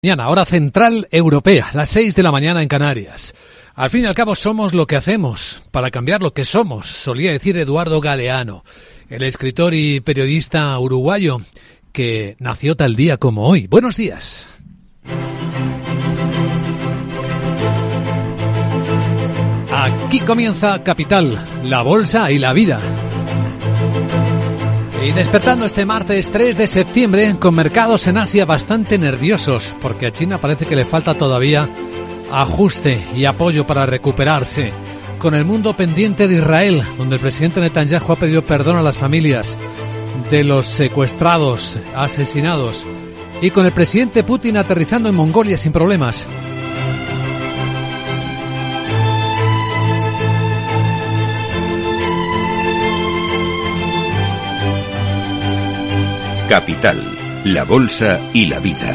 Mañana, hora central europea, las 6 de la mañana en Canarias. Al fin y al cabo somos lo que hacemos, para cambiar lo que somos, solía decir Eduardo Galeano, el escritor y periodista uruguayo que nació tal día como hoy. Buenos días. Aquí comienza Capital, la bolsa y la vida. Y despertando este martes 3 de septiembre con mercados en Asia bastante nerviosos, porque a China parece que le falta todavía ajuste y apoyo para recuperarse. Con el mundo pendiente de Israel, donde el presidente Netanyahu ha pedido perdón a las familias de los secuestrados, asesinados. Y con el presidente Putin aterrizando en Mongolia sin problemas. Capital, la bolsa y la vida.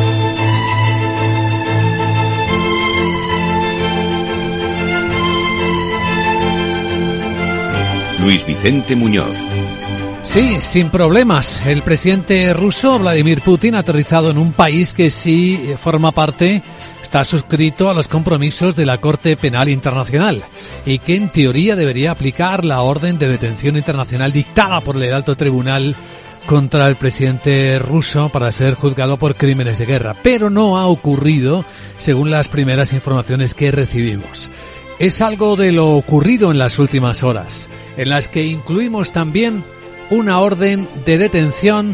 Luis Vicente Muñoz. Sí, sin problemas. El presidente ruso, Vladimir Putin, ha aterrizado en un país que sí forma parte, está suscrito a los compromisos de la Corte Penal Internacional y que en teoría debería aplicar la orden de detención internacional dictada por el Alto Tribunal contra el presidente ruso para ser juzgado por crímenes de guerra. Pero no ha ocurrido, según las primeras informaciones que recibimos. Es algo de lo ocurrido en las últimas horas, en las que incluimos también una orden de detención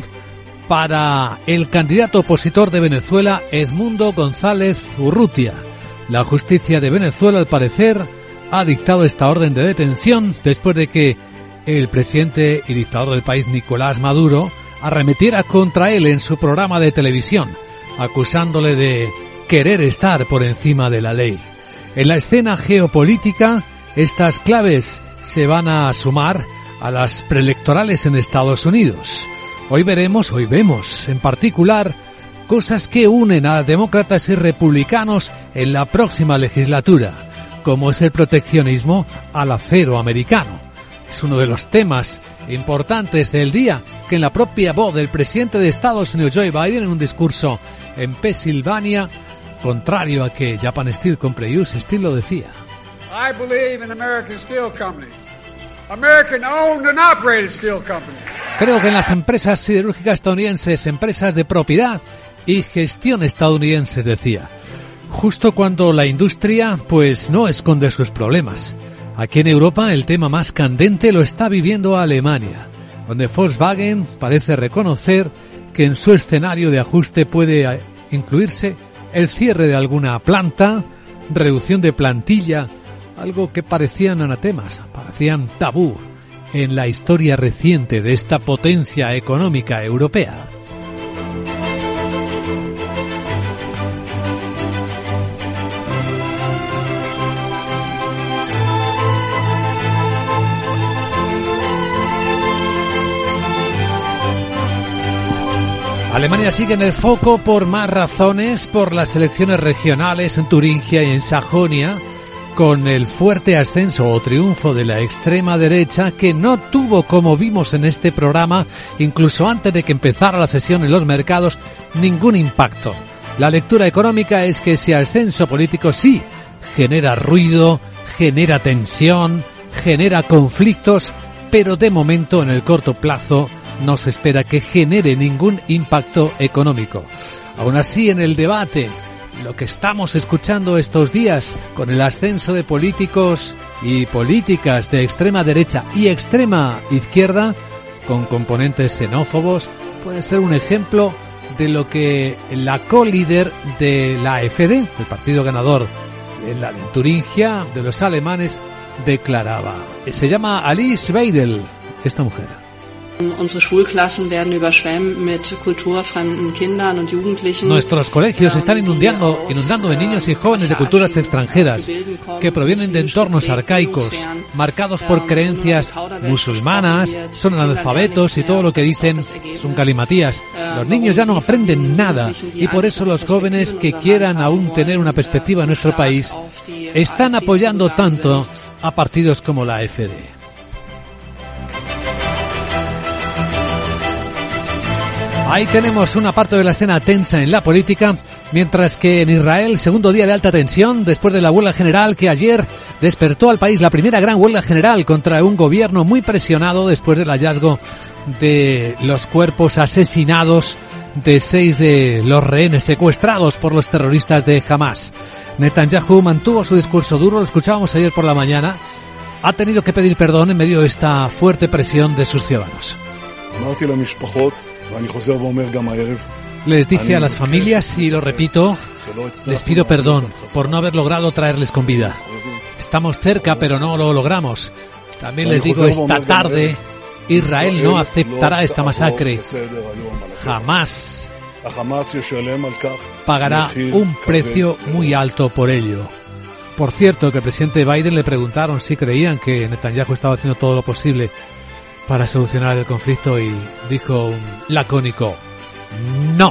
para el candidato opositor de Venezuela, Edmundo González Urrutia. La justicia de Venezuela, al parecer, ha dictado esta orden de detención después de que el presidente y dictador del país, Nicolás Maduro, arremetiera contra él en su programa de televisión, acusándole de querer estar por encima de la ley. En la escena geopolítica, estas claves se van a sumar a las preelectorales en Estados Unidos. Hoy vemos, en particular, cosas que unen a demócratas y republicanos en la próxima legislatura, como es el proteccionismo al acero americano. Es uno de los temas importantes del día que en la propia voz del presidente de Estados Unidos, Joe Biden, en un discurso en Pensilvania, contrario a que Japan Steel compre US Steel, lo decía. I believe in American steel companies. American owned and operated steel companies. Creo que en las empresas siderúrgicas estadounidenses, empresas de propiedad y gestión estadounidenses, decía. Justo cuando la industria, pues, no esconde sus problemas. Aquí en Europa el tema más candente lo está viviendo Alemania, donde Volkswagen parece reconocer que en su escenario de ajuste puede incluirse el cierre de alguna planta, reducción de plantilla, algo que parecían anatemas, parecían tabú en la historia reciente de esta potencia económica europea. Alemania sigue en el foco por más razones, por las elecciones regionales en Turingia y en Sajonia, con el fuerte ascenso o triunfo de la extrema derecha, que no tuvo, como vimos en este programa, incluso antes de que empezara la sesión en los mercados, ningún impacto. La lectura económica es que ese ascenso político sí genera ruido, genera tensión, genera conflictos, pero de momento, en el corto plazo, no se espera que genere ningún impacto económico. Aún así, en el debate, lo que estamos escuchando estos días con el ascenso de políticos y políticas de extrema derecha y extrema izquierda, con componentes xenófobos, puede ser un ejemplo de lo que la co-líder de la AfD, el partido ganador en la Turingia de los alemanes, declaraba. Se llama Alice Weidel, esta mujer. Nuestros colegios están inundando de niños y jóvenes de culturas extranjeras que provienen de entornos arcaicos, marcados por creencias musulmanas, son analfabetos y todo lo que dicen son galimatías. Los niños ya no aprenden nada y por eso los jóvenes que quieran aún tener una perspectiva en nuestro país están apoyando tanto a partidos como la AfD. Ahí tenemos una parte de la escena tensa en la política Mientras que en Israel, segundo día de alta tensión, después de la huelga general que ayer despertó al país, la primera gran huelga general contra un gobierno muy presionado después del hallazgo de los cuerpos asesinados de 6 de los rehenes secuestrados por los terroristas de Hamas. Netanyahu mantuvo su discurso duro, lo escuchábamos ayer por la mañana. Ha tenido que pedir perdón en medio de esta fuerte presión de sus ciudadanos. Les dije a las familias, y lo repito, les pido perdón por no haber logrado traerles con vida. Estamos cerca, pero no lo logramos. También les digo, esta tarde Israel no aceptará esta masacre. Jamás pagará un precio muy alto por ello. Por cierto, que el presidente Biden le preguntaron si creían que Netanyahu estaba haciendo todo lo posible para solucionar el conflicto y dijo un lacónico no.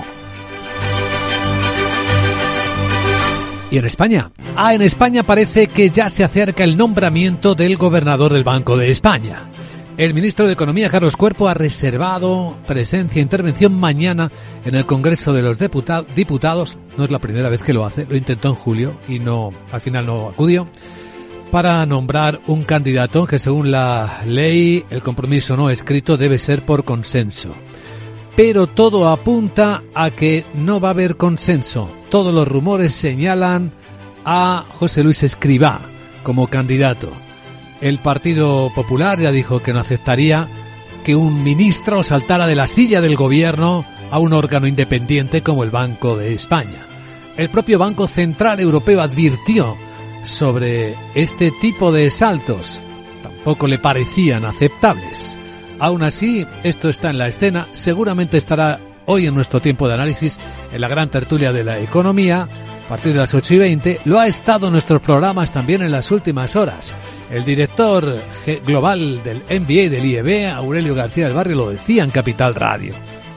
¿Y en España? En España parece que ya se acerca el nombramiento del gobernador del Banco de España. El ministro de Economía, Carlos Cuerpo, ha reservado presencia e intervención mañana en el Congreso de los Diputados. No es la primera vez que lo hace, lo intentó en julio y al final no acudió, para nombrar un candidato que, según la ley, el compromiso no escrito debe ser por consenso. Pero todo apunta a que no va a haber consenso. Todos los rumores señalan a José Luis Escrivá como candidato. El Partido Popular ya dijo que no aceptaría que un ministro saltara de la silla del gobierno a un órgano independiente como el Banco de España. El propio Banco Central Europeo advirtió sobre este tipo de saltos. Tampoco le parecían aceptables. Aún así, esto está en la escena, seguramente estará hoy en nuestro tiempo de análisis en la gran tertulia de la economía, a partir de las 8:20, lo ha estado en nuestros programas también en las últimas horas. El director global del MBA y del IEB, Aurelio García del Barrio, lo decía en Capital Radio.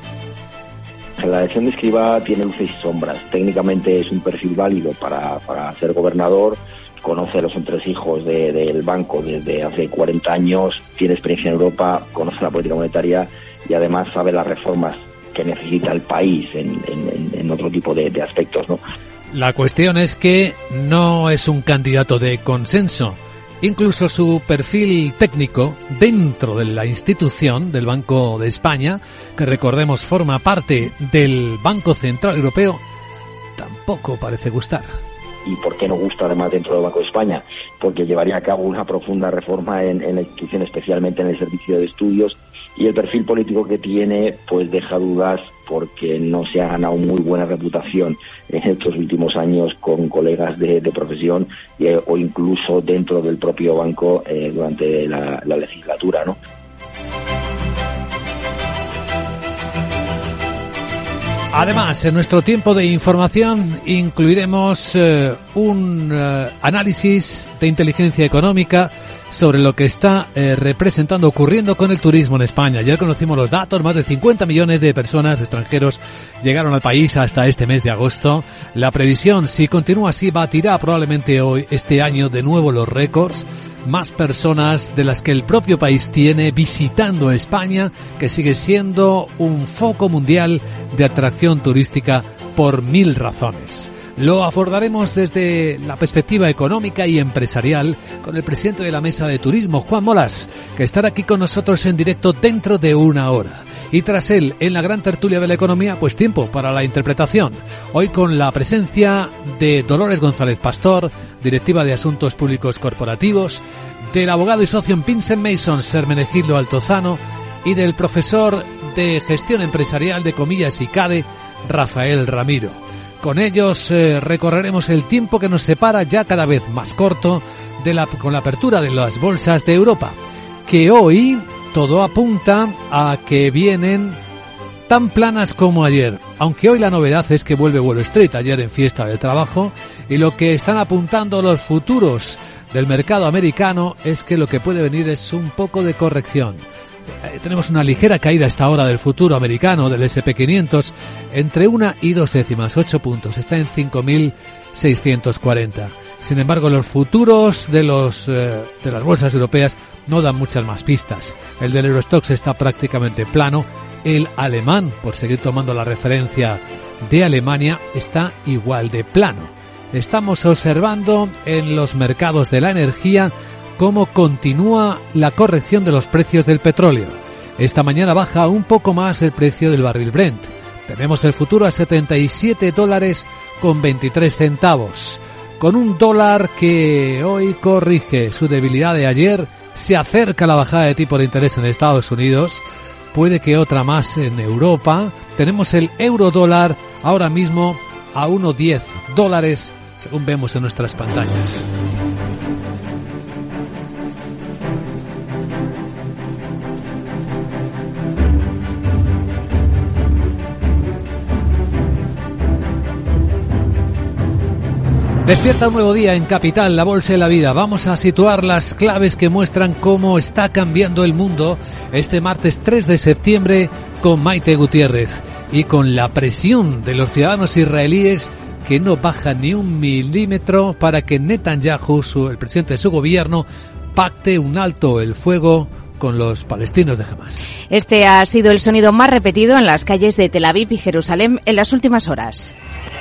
La elección de Escrivá tiene luces y sombras. Técnicamente es un perfil válido para ser gobernador. Conoce a los entresijos del banco desde hace 40 años, tiene experiencia en Europa, conoce la política monetaria y además sabe las reformas que necesita el país en otro tipo de aspectos, ¿no? La cuestión es que no es un candidato de consenso. Incluso su perfil técnico dentro de la institución del Banco de España, que recordemos forma parte del Banco Central Europeo, tampoco parece gustar. ¿Y por qué no gusta además dentro del Banco de España? Porque llevaría a cabo una profunda reforma en la institución, especialmente en el servicio de estudios, y el perfil político que tiene pues deja dudas porque no se ha ganado muy buena reputación en estos últimos años con colegas de profesión o incluso dentro del propio banco durante la legislatura, ¿no? Además, en nuestro tiempo de información incluiremos un análisis de inteligencia económica sobre lo que está ocurriendo con el turismo en España. Ayer conocimos los datos, más de 50 millones de personas extranjeros llegaron al país hasta este mes de agosto. La previsión, si continúa así, batirá probablemente este año de nuevo los récords. Más personas de las que el propio país tiene visitando España, que sigue siendo un foco mundial de atracción turística por 1000 razones. Lo abordaremos desde la perspectiva económica y empresarial con el presidente de la Mesa de Turismo, Juan Molas, que estará aquí con nosotros en directo dentro de una hora. Y tras él, en la gran tertulia de la economía, pues tiempo para la interpretación. Hoy con la presencia de Dolores González Pastor, directiva de Asuntos Públicos Corporativos, del abogado y socio en Pinson Mason, Hermenegildo Altozano, y del profesor de Gestión Empresarial de Comillas y CADE, Rafael Ramiro. Con ellos recorreremos el tiempo que nos separa, ya cada vez más corto, con la apertura de las bolsas de Europa, que hoy todo apunta a que vienen tan planas como ayer, aunque hoy la novedad es que vuelve Wall Street, ayer en fiesta del trabajo, y lo que están apuntando los futuros del mercado americano es que lo que puede venir es un poco de corrección. Tenemos una ligera caída a esta hora del futuro americano, del S&P 500, entre 1 y 2 décimas, 8 puntos, está en 5.640. Sin embargo, los futuros de las bolsas europeas no dan muchas más pistas. El del Eurostoxx está prácticamente plano. El alemán, por seguir tomando la referencia de Alemania, está igual de plano. Estamos observando en los mercados de la energía cómo continúa la corrección de los precios del petróleo. Esta mañana baja un poco más el precio del barril Brent. Tenemos el futuro a $77.23. Con un dólar que hoy corrige su debilidad de ayer, se acerca la bajada de tipo de interés en Estados Unidos, puede que otra más en Europa. Tenemos el euro dólar ahora mismo a $1.10, según vemos en nuestras pantallas. Despierta un nuevo día en Capital, la Bolsa y la Vida. Vamos a situar las claves que muestran cómo está cambiando el mundo este martes 3 de septiembre con Maite Gutiérrez y con la presión de los ciudadanos israelíes que no baja ni un milímetro para que Netanyahu, el presidente de su gobierno, pacte un alto el fuego con los palestinos de Hamás. Este ha sido el sonido más repetido en las calles de Tel Aviv y Jerusalén en las últimas horas.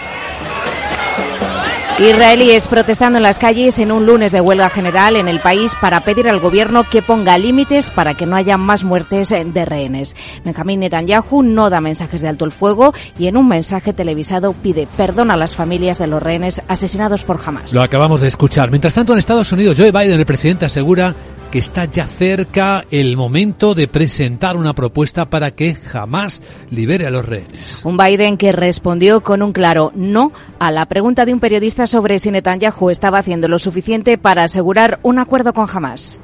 Israelíes protestando en las calles en un lunes de huelga general en el país para pedir al gobierno que ponga límites para que no haya más muertes de rehenes. Benjamín Netanyahu no da mensajes de alto el fuego y en un mensaje televisado pide perdón a las familias de los rehenes asesinados por Hamás. Lo acabamos de escuchar. Mientras tanto, en Estados Unidos, Joe Biden, el presidente, asegura que está ya cerca el momento de presentar una propuesta para que Hamás libere a los rehenes. Un Biden que respondió con un claro no a la pregunta de un periodista sobre si Netanyahu estaba haciendo lo suficiente para asegurar un acuerdo con Hamás.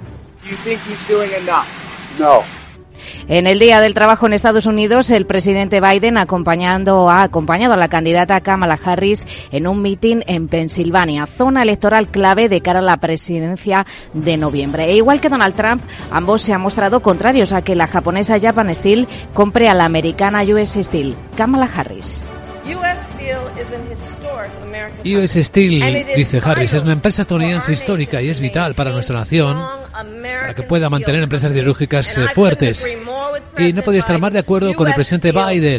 No. En el Día del Trabajo en Estados Unidos, el presidente Biden ha acompañado a la candidata Kamala Harris en un mitin en Pensilvania, zona electoral clave de cara a la presidencia de noviembre. E igual que Donald Trump, ambos se han mostrado contrarios a que la japonesa Japan Steel compre a la americana US Steel. Kamala Harris. US Steel, dice Harris, es una empresa estadounidense histórica y es vital para nuestra nación, para que pueda mantener empresas siderúrgicas fuertes. Y no podría estar más de acuerdo con el presidente Biden.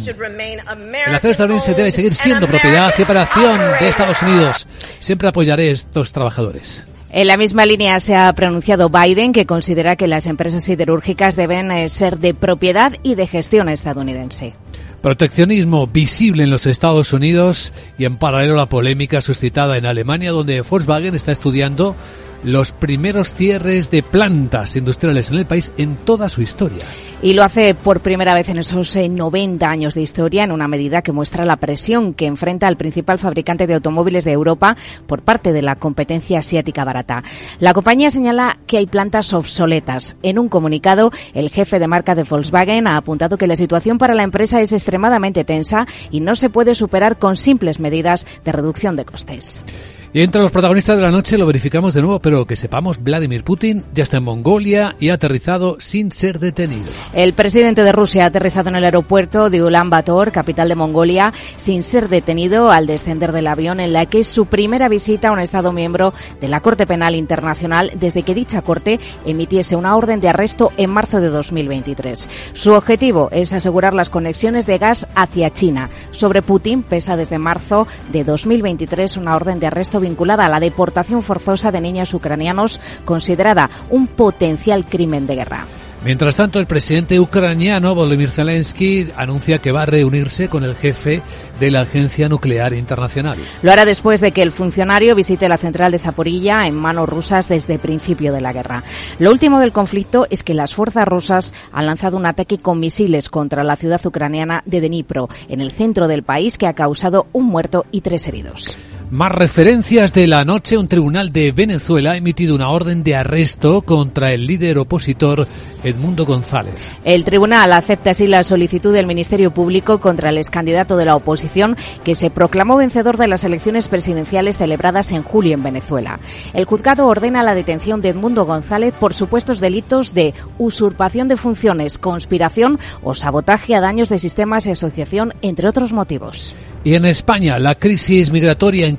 El acero estadounidense debe seguir siendo propiedad y operación de Estados Unidos. Siempre apoyaré a estos trabajadores. En la misma línea se ha pronunciado Biden, que considera que las empresas siderúrgicas deben ser de propiedad y de gestión estadounidense. Proteccionismo visible en los Estados Unidos y en paralelo la polémica suscitada en Alemania, donde Volkswagen está estudiando los primeros cierres de plantas industriales en el país en toda su historia. Y lo hace por primera vez en esos 90 años de historia, en una medida que muestra la presión que enfrenta el principal fabricante de automóviles de Europa por parte de la competencia asiática barata. La compañía señala que hay plantas obsoletas. En un comunicado, el jefe de marca de Volkswagen ha apuntado que la situación para la empresa es extremadamente tensa y no se puede superar con simples medidas de reducción de costes. Y entre los protagonistas de la noche lo verificamos de nuevo, pero que sepamos, Vladimir Putin ya está en Mongolia y ha aterrizado sin ser detenido. El presidente de Rusia ha aterrizado en el aeropuerto de Ulan Bator, capital de Mongolia, sin ser detenido al descender del avión, en la que es su primera visita a un Estado miembro de la Corte Penal Internacional desde que dicha Corte emitiese una orden de arresto en marzo de 2023. Su objetivo es asegurar las conexiones de gas hacia China. Sobre Putin pesa desde marzo de 2023 una orden de arresto vinculada a la deportación forzosa de niños ucranianos, considerada un potencial crimen de guerra. Mientras tanto, el presidente ucraniano Volodymyr Zelensky anuncia que va a reunirse con el jefe de la Agencia Nuclear Internacional. Lo hará después de que el funcionario visite la central de Zaporilla en manos rusas desde el principio de la guerra. Lo último del conflicto es que las fuerzas rusas han lanzado un ataque con misiles contra la ciudad ucraniana de Dnipro, en el centro del país, que ha causado un muerto y 3 heridos. Más referencias de la noche. Un tribunal de Venezuela ha emitido una orden de arresto contra el líder opositor Edmundo González. El tribunal acepta así la solicitud del Ministerio Público contra el excandidato de la oposición, que se proclamó vencedor de las elecciones presidenciales celebradas en julio en Venezuela. El juzgado ordena la detención de Edmundo González por supuestos delitos de usurpación de funciones, conspiración o sabotaje a daños de sistemas y asociación, entre otros motivos. Y en España, la crisis migratoria en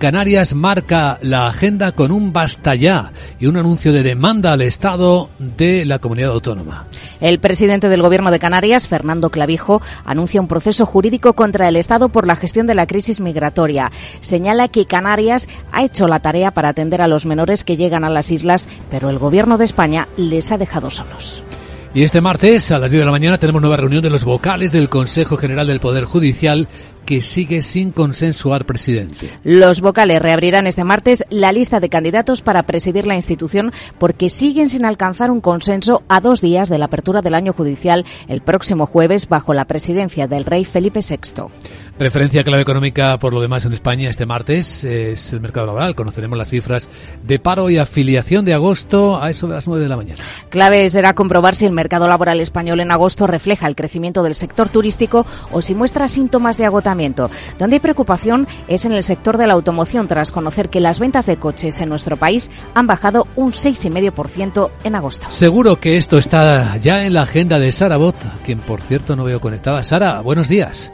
Canarias marca la agenda con un basta ya y un anuncio de demanda al Estado de la comunidad autónoma. El presidente del Gobierno de Canarias, Fernando Clavijo, anuncia un proceso jurídico contra el Estado por la gestión de la crisis migratoria. Señala que Canarias ha hecho la tarea para atender a los menores que llegan a las islas, pero el Gobierno de España les ha dejado solos. Y este martes, a las 10 de la mañana, tenemos nueva reunión de los vocales del Consejo General del Poder Judicial, que sigue sin consensuar presidente. Los vocales reabrirán este martes la lista de candidatos para presidir la institución porque siguen sin alcanzar un consenso a 2 días de la apertura del año judicial el próximo jueves bajo la presidencia del rey Felipe VI. Referencia clave económica por lo demás en España este martes es el mercado laboral. Conoceremos las cifras de paro y afiliación de agosto a eso de las 9 de la mañana. Clave será comprobar si el mercado laboral español en agosto refleja el crecimiento del sector turístico o si muestra síntomas de agotamiento. Donde hay preocupación es en el sector de la automoción, tras conocer que las ventas de coches en nuestro país han bajado un 6,5% en agosto. Seguro que esto está ya en la agenda de Sara Bot, quien por cierto no veo conectada. Sara, buenos días.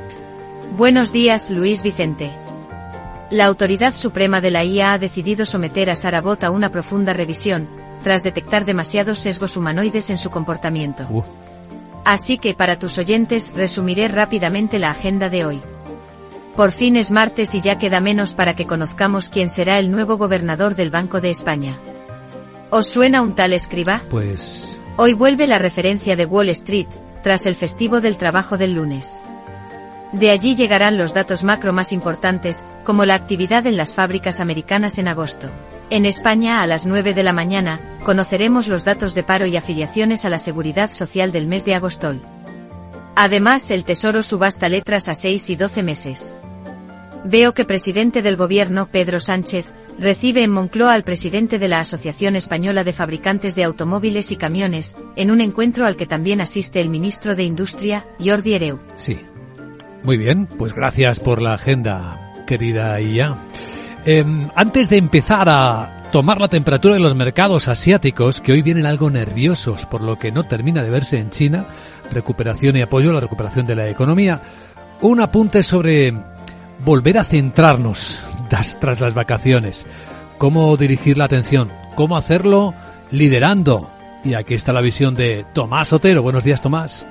Buenos días, Luis Vicente. La Autoridad Suprema de la IA ha decidido someter a Sara Bot a una profunda revisión, tras detectar demasiados sesgos humanoides en su comportamiento. Así que para tus oyentes resumiré rápidamente la agenda de hoy. Por fin es martes y ya queda menos para que conozcamos quién será el nuevo gobernador del Banco de España. ¿Os suena un tal Escribá? Pues... Hoy vuelve la referencia de Wall Street, tras el festivo del trabajo del lunes. De allí llegarán los datos macro más importantes, como la actividad en las fábricas americanas en agosto. En España, a las 9 de la mañana, conoceremos los datos de paro y afiliaciones a la Seguridad Social del mes de agosto. Además, el Tesoro subasta letras a 6 y 12 meses. Veo que presidente del Gobierno, Pedro Sánchez, recibe en Moncloa al presidente de la Asociación Española de Fabricantes de Automóviles y Camiones, en un encuentro al que también asiste el ministro de Industria, Jordi Hereu. Sí. Muy bien, pues gracias por la agenda, querida IA. Antes de empezar a tomar la temperatura de los mercados asiáticos, que hoy vienen algo nerviosos por lo que no termina de verse en China, recuperación y apoyo a la recuperación de la economía, un apunte sobre volver a centrarnos tras las vacaciones, cómo dirigir la atención, cómo hacerlo liderando. Y aquí está la visión de Tomás Otero. Buenos días, Tomás.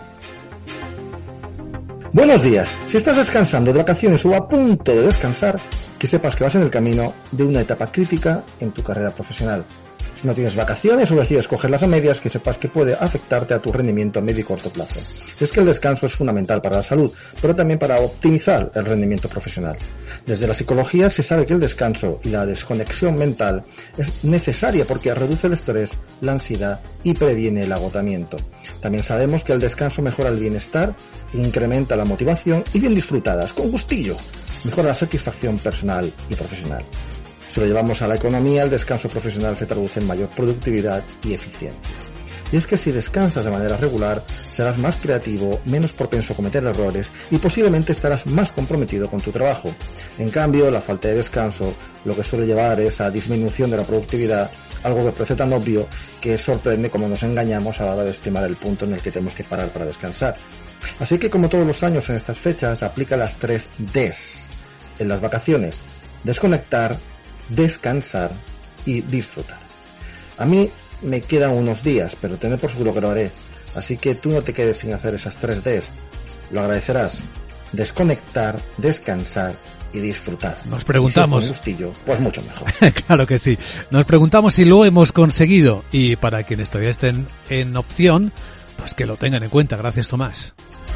Buenos días. Si estás descansando de vacaciones o a punto de descansar, que sepas que vas en el camino de una etapa crítica en tu carrera profesional. Si no tienes vacaciones o decides cogerlas a medias, que sepas que puede afectarte a tu rendimiento a medio y corto plazo. Es que el descanso es fundamental para la salud, pero también para optimizar el rendimiento profesional. Desde la psicología se sabe que el descanso y la desconexión mental es necesaria porque reduce el estrés, la ansiedad y previene el agotamiento. También sabemos que el descanso mejora el bienestar, incrementa la motivación y bien disfrutadas, con gustillo, mejora la satisfacción personal y profesional. Si lo llevamos a la economía, el descanso profesional se traduce en mayor productividad y eficiencia. Y es que si descansas de manera regular, serás más creativo, menos propenso a cometer errores y posiblemente estarás más comprometido con tu trabajo. En cambio, la falta de descanso lo que suele llevar es a disminución de la productividad, algo que parece tan obvio que sorprende cómo nos engañamos a la hora de estimar el punto en el que tenemos que parar para descansar. Así que, como todos los años en estas fechas, aplica las 3 Ds en las vacaciones: desconectar, descansar y disfrutar. A mí me quedan unos días, pero tened por seguro que lo haré. Así que tú no te quedes sin hacer esas 3 Ds. Lo agradecerás. Desconectar, descansar y disfrutar. Nos preguntamos... Y si es con gustillo, pues mucho mejor. Claro que sí. Nos preguntamos si lo hemos conseguido. Y para quienes todavía estén en opción, pues que lo tengan en cuenta. Gracias, Tomás.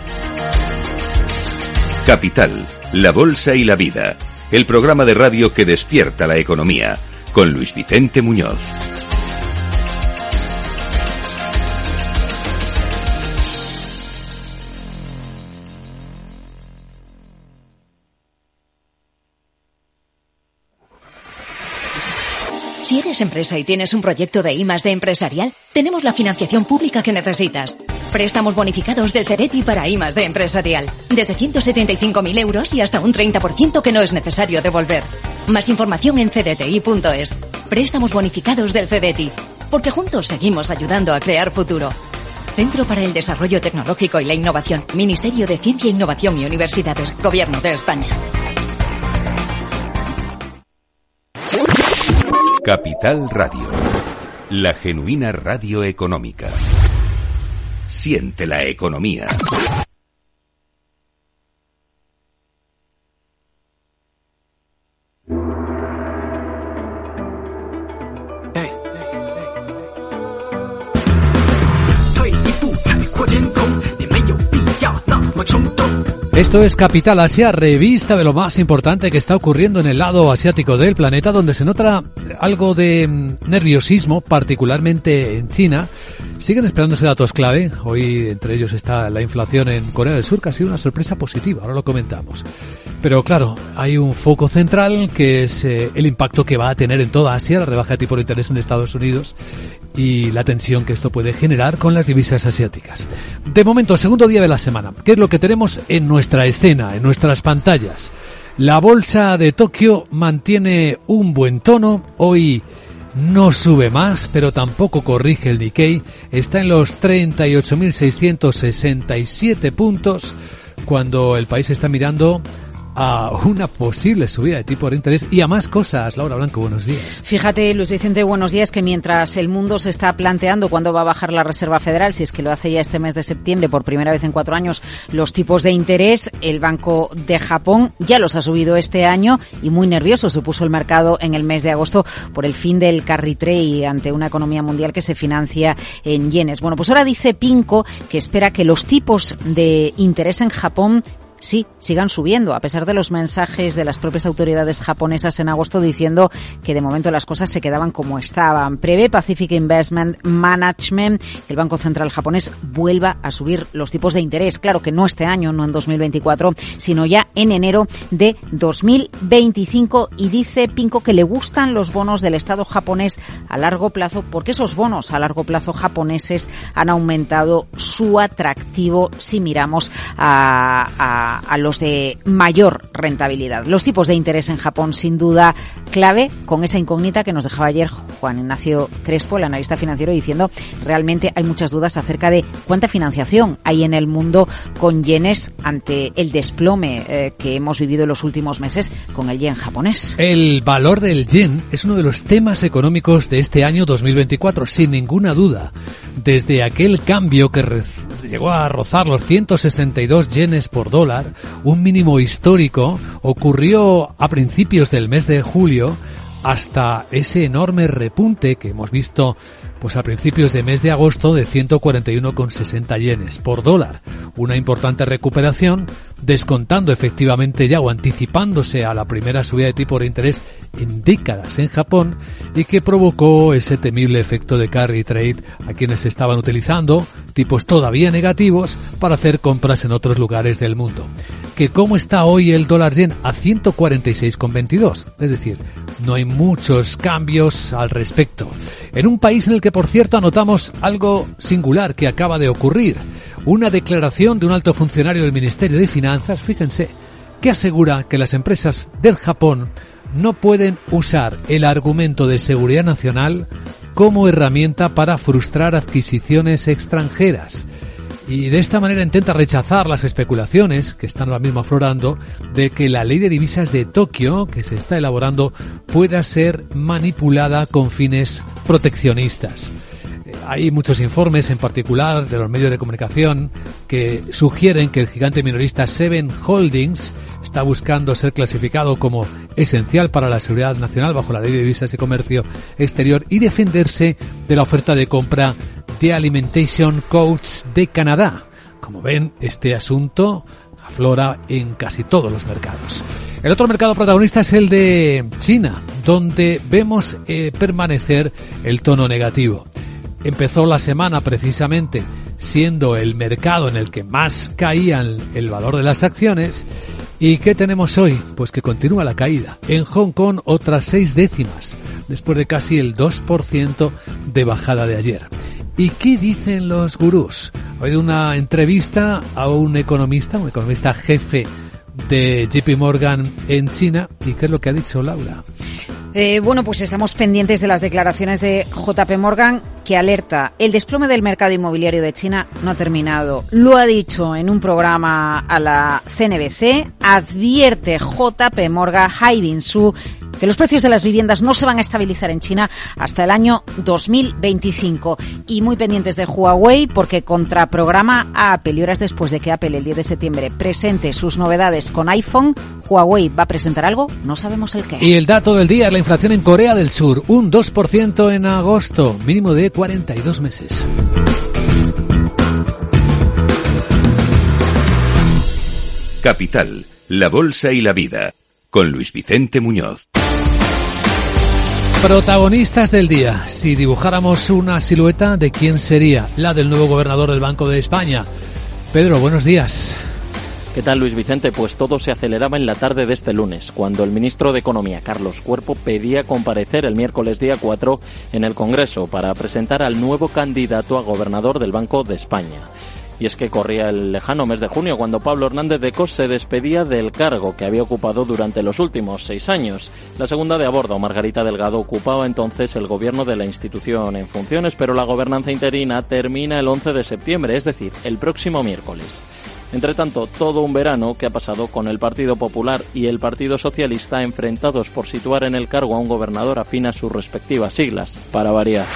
Capital, la bolsa y la vida. El programa de radio que despierta la economía, con Luis Vicente Muñoz. Si eres empresa y tienes un proyecto de I+D empresarial, tenemos la financiación pública que necesitas. Préstamos bonificados del CEDETI para I+D empresarial. Desde 175.000 euros y hasta un 30% que no es necesario devolver. Más información en cdti.es. Préstamos bonificados del CEDETI. Porque juntos seguimos ayudando a crear futuro. Centro para el Desarrollo Tecnológico y la Innovación. Ministerio de Ciencia, Innovación y Universidades. Gobierno de España. Capital Radio, la genuina radio económica. Siente la economía. Esto es Capital Asia, revista de lo más importante que está ocurriendo en el lado asiático del planeta, donde se nota algo de nerviosismo, particularmente en China. Siguen esperándose datos clave. Hoy entre ellos está la inflación en Corea del Sur, que ha sido una sorpresa positiva, ahora lo comentamos. Pero claro, hay un foco central que es el impacto que va a tener en toda Asia, la rebaja de tipo de interés en Estados Unidos y la tensión que esto puede generar con las divisas asiáticas. De momento, segundo día de la semana. ¿Qué es lo que tenemos en nuestra escena, en nuestras pantallas? La bolsa de Tokio mantiene un buen tono. Hoy no sube más, pero tampoco corrige el Nikkei. Está en los 38.667 puntos cuando el país está mirando a una posible subida de tipo de interés y a más cosas. Laura Blanco, buenos días. Fíjate, Luis Vicente, buenos días, que mientras el mundo se está planteando cuándo va a bajar la Reserva Federal, si es que lo hace ya este mes de septiembre, por primera vez en 4 años, los tipos de interés, el Banco de Japón ya los ha subido este año y muy nervioso se puso el mercado en el mes de agosto por el fin del carry trade ante una economía mundial que se financia en yenes. Bueno, pues ahora dice PIMCO que espera que los tipos de interés en Japón sí, sigan subiendo, a pesar de los mensajes de las propias autoridades japonesas en agosto diciendo que de momento las cosas se quedaban como estaban. Prevé Pacific Investment Management que el Banco Central japonés vuelva a subir los tipos de interés. Claro que no este año, no en 2024, sino ya en enero de 2025. Y dice PIMCO que le gustan los bonos del Estado japonés a largo plazo porque esos bonos a largo plazo japoneses han aumentado su atractivo si miramos a los de mayor rentabilidad. Los tipos de interés en Japón, sin duda, clave, con esa incógnita que nos dejaba ayer Juan Ignacio Crespo, el analista financiero, diciendo realmente hay muchas dudas acerca de cuánta financiación hay en el mundo con yenes ante el desplome que hemos vivido en los últimos meses con el yen japonés. El valor del yen es uno de los temas económicos de este año 2024, sin ninguna duda. Desde aquel cambio que llegó a rozar los 162 yenes por dólar, un mínimo histórico, ocurrió a principios del mes de julio, hasta ese enorme repunte que hemos visto pues a principios de mes de agosto de 141,60 yenes por dólar. Una importante recuperación, descontando efectivamente ya o anticipándose a la primera subida de tipo de interés en décadas en Japón y que provocó ese temible efecto de carry trade a quienes estaban utilizando tipos todavía negativos para hacer compras en otros lugares del mundo. ¿Que cómo está hoy el dólar yen? A 146,22. Es decir, no hay muchos cambios al respecto. En un país en el que, por cierto, anotamos algo singular que acaba de ocurrir. Una declaración de un alto funcionario del Ministerio de Finanzas, fíjense, que asegura que las empresas del Japón no pueden usar el argumento de seguridad nacional como herramienta para frustrar adquisiciones extranjeras. Y de esta manera intenta rechazar las especulaciones que están ahora mismo aflorando de que la ley de divisas de Tokio, que se está elaborando, pueda ser manipulada con fines proteccionistas. Hay muchos informes, en particular de los medios de comunicación, que sugieren que el gigante minorista Seven Holdings está buscando ser clasificado como esencial para la seguridad nacional bajo la ley de divisas y comercio exterior y defenderse de la oferta de compra de Alimentation Coach de Canadá. Como ven, este asunto aflora en casi todos los mercados. El otro mercado protagonista es el de China, donde vemos permanecer el tono negativo. Empezó la semana precisamente siendo el mercado en el que más caían el valor de las acciones. ¿Y qué tenemos hoy? Pues que continúa la caída. En Hong Kong otras 6 décimas, después de casi el 2% de bajada de ayer. ¿Y qué dicen los gurús? Ha habido una entrevista a un economista jefe de JP Morgan en China. ¿Y qué es lo que ha dicho Laura? Bueno, pues estamos pendientes de las declaraciones de JP Morgan, que alerta: el desplome del mercado inmobiliario de China no ha terminado. Lo ha dicho en un programa a la CNBC. Advierte JP Morgan, Hai Bin Su, que los precios de las viviendas no se van a estabilizar en China hasta el año 2025. Y muy pendientes de Huawei, porque contraprograma a Apple. Y horas después de que Apple el 10 de septiembre presente sus novedades con iPhone, Huawei va a presentar algo, no sabemos el qué. Y el dato del día es la inflación en Corea del Sur, un 2% en agosto, mínimo de 42 meses. Capital, la bolsa y la vida, con Luis Vicente Muñoz. Protagonistas del día. Si dibujáramos una silueta, ¿de quién sería? La del nuevo gobernador del Banco de España. Pedro, buenos días. ¿Qué tal, Luis Vicente? Pues todo se aceleraba en la tarde de este lunes, cuando el ministro de Economía, Carlos Cuerpo, pedía comparecer el miércoles día 4 en el Congreso para presentar al nuevo candidato a gobernador del Banco de España. Y es que corría el lejano mes de junio cuando Pablo Hernández de Cos se despedía del cargo que había ocupado durante los últimos 6 años. La segunda de a bordo, Margarita Delgado, ocupaba entonces el gobierno de la institución en funciones, pero la gobernanza interina termina el 11 de septiembre, es decir, el próximo miércoles. Entre tanto, todo un verano que ha pasado con el Partido Popular y el Partido Socialista enfrentados por situar en el cargo a un gobernador afín a sus respectivas siglas, para variar.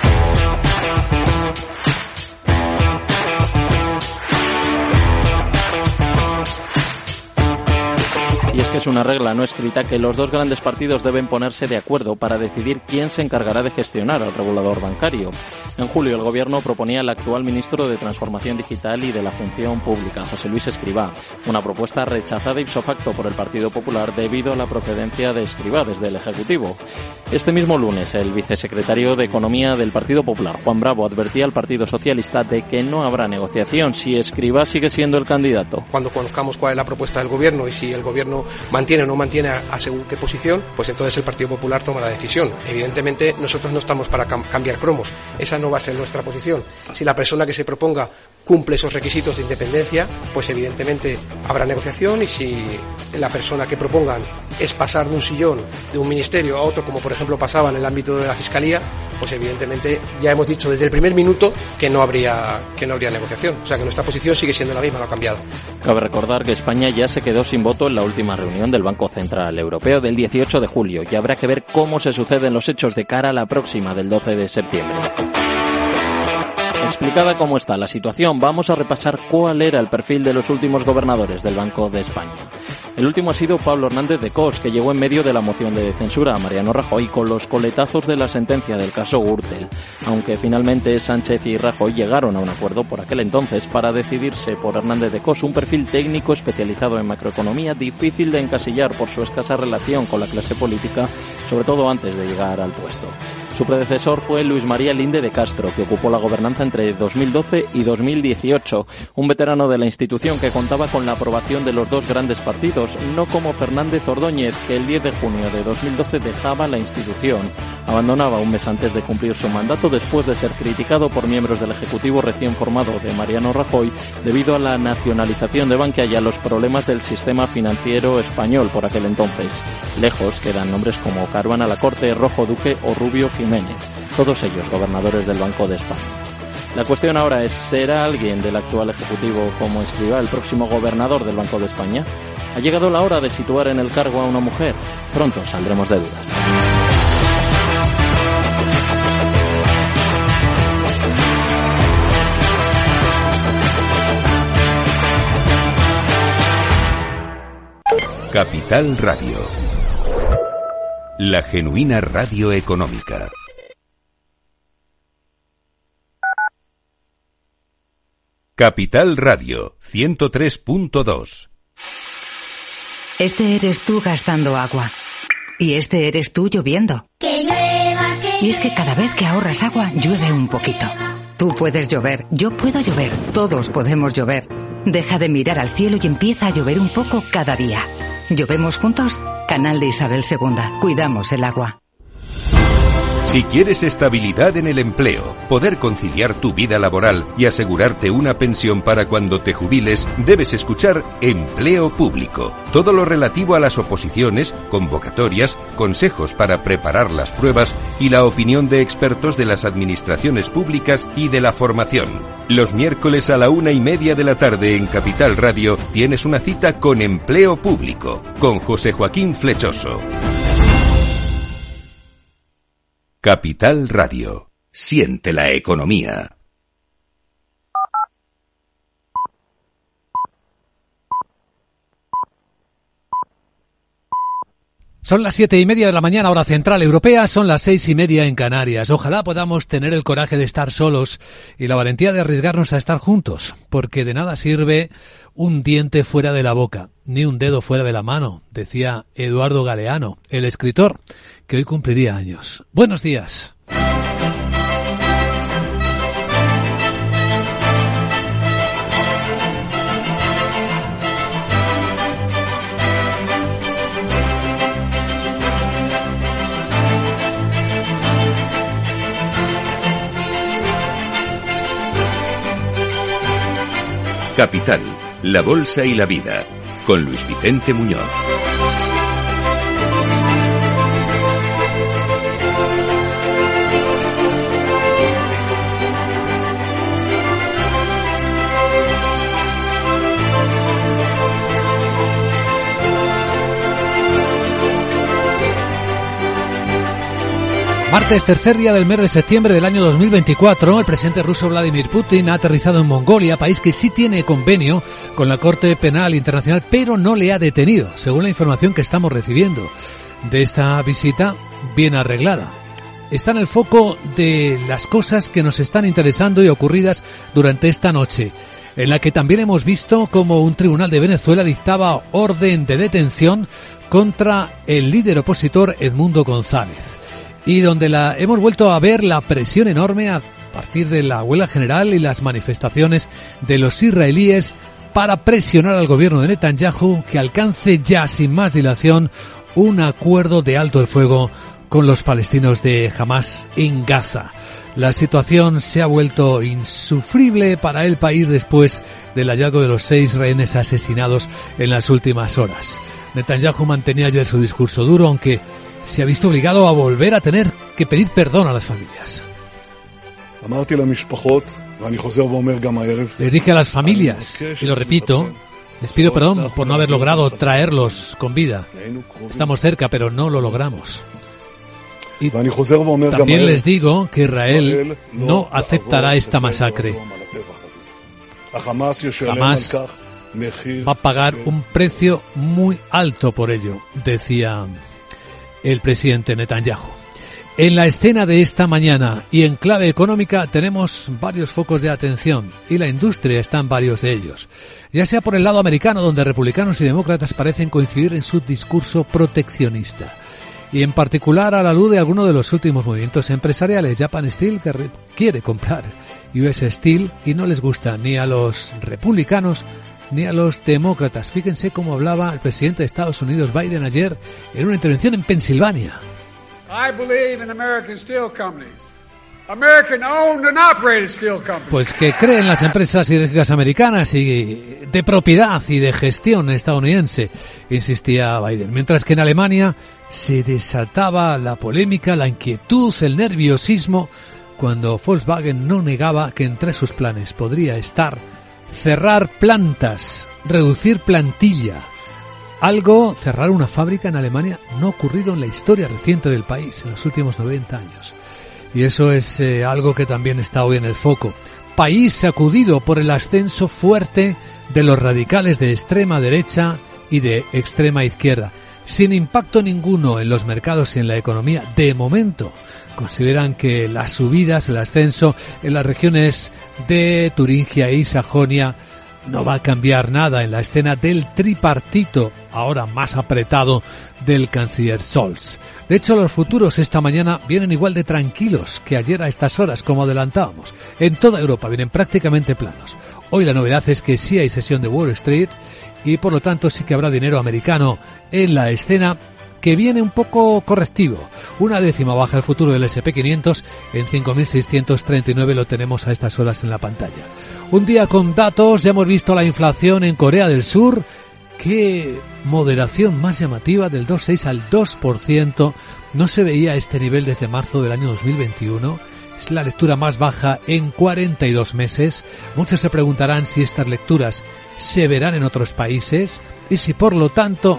Y es que es una regla no escrita que los dos grandes partidos deben ponerse de acuerdo para decidir quién se encargará de gestionar al regulador bancario. En julio el Gobierno proponía al actual ministro de Transformación Digital y de la Función Pública, José Luis Escrivá, una propuesta rechazada ipso facto por el Partido Popular debido a la procedencia de Escrivá desde el Ejecutivo. Este mismo lunes el vicesecretario de Economía del Partido Popular, Juan Bravo, advertía al Partido Socialista de que no habrá negociación si Escrivá sigue siendo el candidato. Cuando conozcamos cuál es la propuesta del Gobierno y si el Gobierno mantiene o no mantiene a según qué posición, pues entonces el Partido Popular toma la decisión. Evidentemente nosotros no estamos para cambiar cromos, esa no va a ser nuestra posición. Si la persona que se proponga cumple esos requisitos de independencia, pues evidentemente habrá negociación, y si la persona que propongan es pasar de un sillón de un ministerio a otro, como por ejemplo pasaba en el ámbito de la Fiscalía, pues evidentemente ya hemos dicho desde el primer minuto que no habría negociación. O sea que nuestra posición sigue siendo la misma, no ha cambiado. Cabe recordar que España ya se quedó sin voto en la última reunión del Banco Central Europeo del 18 de julio y habrá que ver cómo se suceden los hechos de cara a la próxima del 12 de septiembre. Explicada cómo está la situación, vamos a repasar cuál era el perfil de los últimos gobernadores del Banco de España. El último ha sido Pablo Hernández de Cos, que llegó en medio de la moción de censura a Mariano Rajoy con los coletazos de la sentencia del caso Gürtel, aunque finalmente Sánchez y Rajoy llegaron a un acuerdo por aquel entonces para decidirse por Hernández de Cos, un perfil técnico especializado en macroeconomía, difícil de encasillar por su escasa relación con la clase política, sobre todo antes de llegar al puesto. Su predecesor fue Luis María Linde de Castro, que ocupó la gobernanza entre 2012 y 2018, un veterano de la institución que contaba con la aprobación de los dos grandes partidos, no como Fernández Ordóñez, que el 10 de junio de 2012 dejaba la institución. Abandonaba un mes antes de cumplir su mandato después de ser criticado por miembros del Ejecutivo recién formado de Mariano Rajoy debido a la nacionalización de Bankia y a los problemas del sistema financiero español por aquel entonces. Lejos quedan nombres como Caruana Lacorte, Rojo Duque o Rubio Jiménez, todos ellos gobernadores del Banco de España. La cuestión ahora es, ¿será alguien del actual Ejecutivo como Escrivá el próximo gobernador del Banco de España? ¿Ha llegado la hora de situar en el cargo a una mujer? Pronto saldremos de dudas. Capital Radio. La genuina radio económica. Capital Radio 103.2. Este eres tú gastando agua. Y este eres tú lloviendo. Que llueva, que y es que cada vez que ahorras agua, llueve un poquito. Tú puedes llover, yo puedo llover, todos podemos llover. Deja de mirar al cielo y empieza a llover un poco cada día. ¿Llovemos juntos? Canal de Isabel II. Cuidamos el agua. Si quieres estabilidad en el empleo, poder conciliar tu vida laboral y asegurarte una pensión para cuando te jubiles, debes escuchar Empleo Público. Todo lo relativo a las oposiciones, convocatorias, consejos para preparar las pruebas y la opinión de expertos de las administraciones públicas y de la formación. Los miércoles a la 1:30 de la tarde en Capital Radio tienes una cita con Empleo Público, con José Joaquín Flechoso. Capital Radio. Siente la economía. Son las 7:30 de la mañana, hora central europea, son las 6:30 en Canarias. Ojalá podamos tener el coraje de estar solos y la valentía de arriesgarnos a estar juntos, porque de nada sirve un diente fuera de la boca, ni un dedo fuera de la mano, decía Eduardo Galeano, el escritor, que hoy cumpliría años. Buenos días. Capital, la bolsa y la vida, con Luis Vicente Muñoz. Martes, tercer día del mes de septiembre del año 2024, el presidente ruso Vladimir Putin ha aterrizado en Mongolia, país que sí tiene convenio con la Corte Penal Internacional, pero no le ha detenido, según la información que estamos recibiendo de esta visita bien arreglada. Está en el foco de las cosas que nos están interesando y ocurridas durante esta noche, en la que también hemos visto cómo un tribunal de Venezuela dictaba orden de detención contra el líder opositor Edmundo González. Y donde hemos vuelto a ver la presión enorme a partir de la huelga general y las manifestaciones de los israelíes para presionar al gobierno de Netanyahu que alcance ya sin más dilación un acuerdo de alto el fuego con los palestinos de Hamás en Gaza. La situación se ha vuelto insufrible para el país después del hallazgo de los 6 rehenes asesinados en las últimas horas. Netanyahu mantenía ayer su discurso duro, aunque se ha visto obligado a volver a tener que pedir perdón a las familias. Les dije a las familias, y lo repito, les pido perdón por no haber logrado traerlos con vida. Estamos cerca, pero no lo logramos. Y también les digo que Israel no aceptará esta masacre. Jamás va a pagar un precio muy alto por ello, decía el presidente Netanyahu. En la escena de esta mañana y en clave económica tenemos varios focos de atención y la industria está en varios de ellos. Ya sea por el lado americano, donde republicanos y demócratas parecen coincidir en su discurso proteccionista, y en particular a la luz de algunos de los últimos movimientos empresariales. Japan Steel, que quiere comprar US Steel y no les gusta ni a los republicanos ni a los demócratas. Fíjense cómo hablaba el presidente de Estados Unidos, Biden, ayer en una intervención en Pensilvania. I believe in American steel companies. American owned and operated steel companies. Pues que creen las empresas siderúrgicas americanas y de propiedad y de gestión estadounidense, insistía Biden. Mientras que en Alemania se desataba la polémica, la inquietud, el nerviosismo, cuando Volkswagen no negaba que entre sus planes podría estar cerrar plantas, reducir plantilla. Cerrar una fábrica en Alemania no ha ocurrido en la historia reciente del país, en los últimos 90 años. Y eso es algo que también está hoy en el foco. País sacudido por el ascenso fuerte de los radicales de extrema derecha y de extrema izquierda, sin impacto ninguno en los mercados y en la economía. De momento, consideran que las subidas, el ascenso en las regiones de Turingia y Sajonia no va a cambiar nada en la escena del tripartito, ahora más apretado, del canciller Scholz. De hecho, los futuros esta mañana vienen igual de tranquilos que ayer a estas horas, como adelantábamos. En toda Europa vienen prácticamente planos. Hoy la novedad es que sí hay sesión de Wall Street y por lo tanto sí que habrá dinero americano en la escena, que viene un poco correctivo. 0,1 baja el futuro del S&P 500 en 5.639, lo tenemos a estas horas en la pantalla. Un día con datos, ya hemos visto la inflación en Corea del Sur. Qué moderación más llamativa, del 2,6 al 2%. No se veía este nivel desde marzo del año 2021. Es la lectura más baja en 42 meses. Muchos se preguntarán si estas lecturas se verán en otros países y si por lo tanto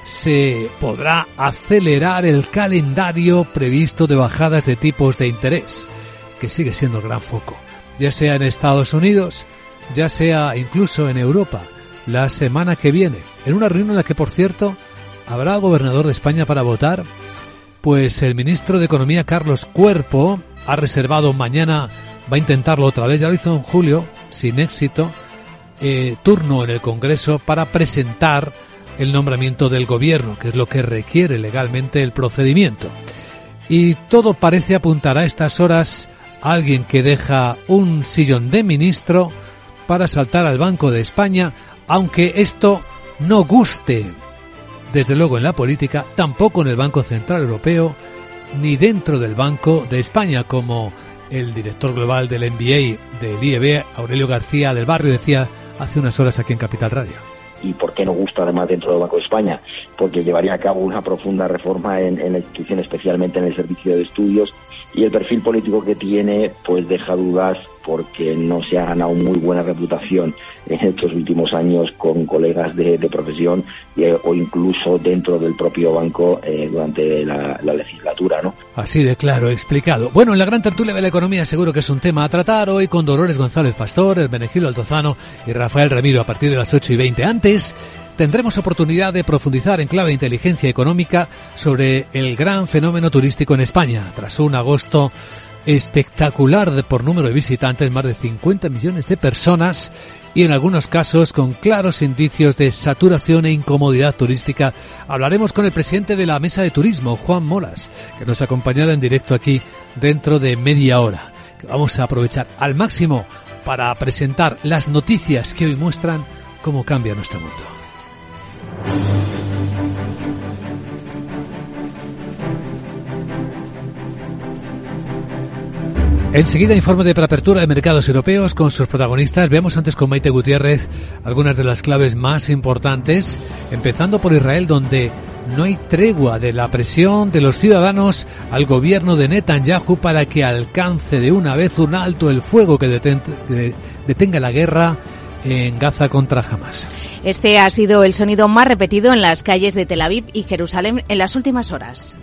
se podrá acelerar el calendario previsto de bajadas de tipos de interés, que sigue siendo el gran foco, ya sea en Estados Unidos, ya sea incluso en Europa, la semana que viene, en una reunión en la que, por cierto, habrá gobernador de España para votar, pues el ministro de Economía, Carlos Cuerpo, ha reservado mañana, va a intentarlo otra vez, ya lo hizo en julio, sin éxito, turno en el Congreso para presentar el nombramiento del gobierno, que es lo que requiere legalmente el procedimiento. Y todo parece apuntar a estas horas a alguien que deja un sillón de ministro para saltar al Banco de España, aunque esto no guste, desde luego en la política, tampoco en el Banco Central Europeo, ni dentro del Banco de España, como el director global del MBA del IEB, Aurelio García del Barrio, decía hace unas horas aquí en Capital Radio. ¿Y por qué no gusta además dentro del Banco de España? Porque llevaría a cabo una profunda reforma en la institución, especialmente en el servicio de estudios, y el perfil político que tiene pues deja dudas, porque no se ha ganado muy buena reputación en estos últimos años con colegas de profesión o incluso dentro del propio banco durante la legislatura, ¿no? Así de claro, explicado. Bueno, en la gran tertulia de la economía seguro que es un tema a tratar hoy con Dolores González Pastor, Hermenegildo Altozano y Rafael Ramiro a partir de las 8:20. Antes tendremos oportunidad de profundizar en clave de inteligencia económica sobre el gran fenómeno turístico en España, tras un agosto espectacular por número de visitantes, más de 50 millones de personas, y en algunos casos con claros indicios de saturación e incomodidad turística. Hablaremos con el presidente de la Mesa de Turismo, Juan Molas, que nos acompañará en directo aquí dentro de media hora, que vamos a aprovechar al máximo para presentar las noticias que hoy muestran cómo cambia nuestro mundo. Enseguida informe de preapertura de mercados europeos con sus protagonistas. Veamos antes con Maite Gutiérrez algunas de las claves más importantes, empezando por Israel, donde no hay tregua de la presión de los ciudadanos al gobierno de Netanyahu para que alcance de una vez un alto el fuego que detenga la guerra en Gaza contra Hamas. Este ha sido el sonido más repetido en las calles de Tel Aviv y Jerusalén en las últimas horas.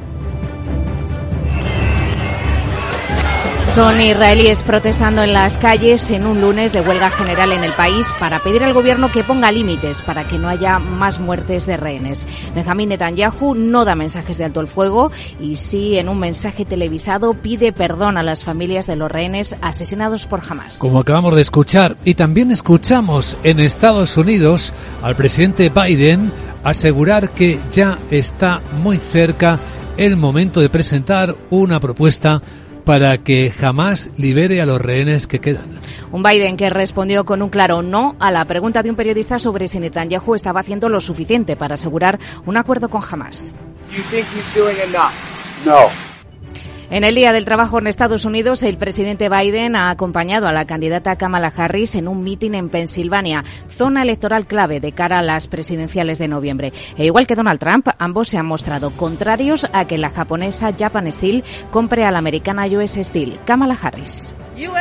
Son israelíes protestando en las calles en un lunes de huelga general en el país para pedir al gobierno que ponga límites para que no haya más muertes de rehenes. Benjamín Netanyahu no da mensajes de alto el fuego y sí, en un mensaje televisado, pide perdón a las familias de los rehenes asesinados por Hamas. Como acabamos de escuchar, y también escuchamos en Estados Unidos al presidente Biden asegurar que ya está muy cerca el momento de presentar una propuesta para que Hamas libere a los rehenes que quedan. Un Biden que respondió con un claro no a la pregunta de un periodista sobre si Netanyahu estaba haciendo lo suficiente para asegurar un acuerdo con Hamas. No. En el Día del Trabajo en Estados Unidos, el presidente Biden ha acompañado a la candidata Kamala Harris en un mitin en Pensilvania, zona electoral clave de cara a las presidenciales de noviembre. E igual que Donald Trump, ambos se han mostrado contrarios a que la japonesa Japan Steel compre a la americana US Steel. Kamala Harris.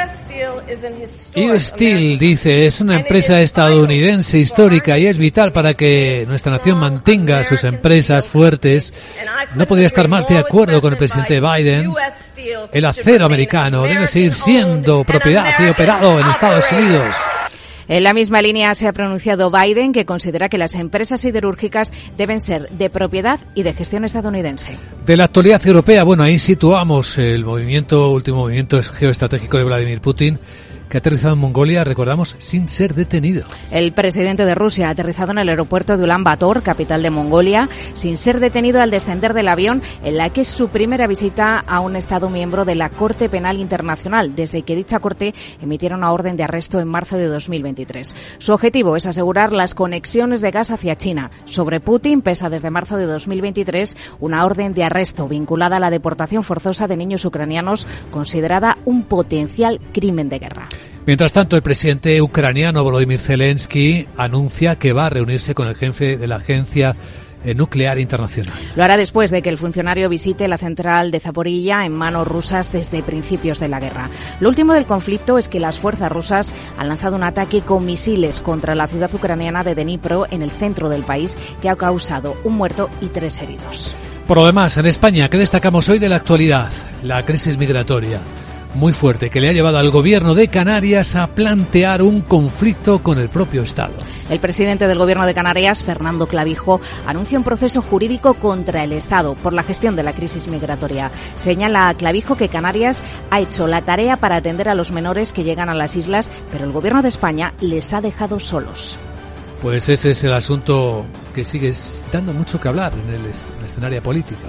US Steel, dice, es una empresa estadounidense histórica y es vital para que nuestra nación mantenga sus empresas fuertes. No podría estar más de acuerdo con el presidente Biden. El acero americano debe seguir siendo propiedad y operado en Estados Unidos. En la misma línea se ha pronunciado Biden, que considera que las empresas siderúrgicas deben ser de propiedad y de gestión estadounidense. De la actualidad europea, bueno, ahí situamos el último movimiento geoestratégico de Vladimir Putin, que ha aterrizado en Mongolia, recordamos, sin ser detenido. El presidente de Rusia ha aterrizado en el aeropuerto de Ulan Bator, capital de Mongolia, sin ser detenido al descender del avión, en la que es su primera visita a un Estado miembro de la Corte Penal Internacional, desde que dicha Corte emitiera una orden de arresto en marzo de 2023. Su objetivo es asegurar las conexiones de gas hacia China. Sobre Putin pesa desde marzo de 2023 una orden de arresto vinculada a la deportación forzosa de niños ucranianos, considerada un potencial crimen de guerra. Mientras tanto, el presidente ucraniano Volodymyr Zelensky anuncia que va a reunirse con el jefe de la Agencia nuclear internacional. Lo hará después de que el funcionario visite la central de Zaporilla en manos rusas desde principios de la guerra. Lo último del conflicto es que las fuerzas rusas han lanzado un ataque con misiles contra la ciudad ucraniana de Dnipro, en el centro del país, que ha causado un muerto y 3 heridos. Por lo demás, en España, ¿qué destacamos hoy de la actualidad? La crisis migratoria muy fuerte que le ha llevado al gobierno de Canarias a plantear un conflicto con el propio Estado. El presidente del Gobierno de Canarias, Fernando Clavijo, anuncia un proceso jurídico contra el Estado por la gestión de la crisis migratoria. Señala a Clavijo que Canarias ha hecho la tarea para atender a los menores que llegan a las islas, pero el Gobierno de España les ha dejado solos. Pues ese es el asunto que sigue dando mucho que hablar en el escenario político.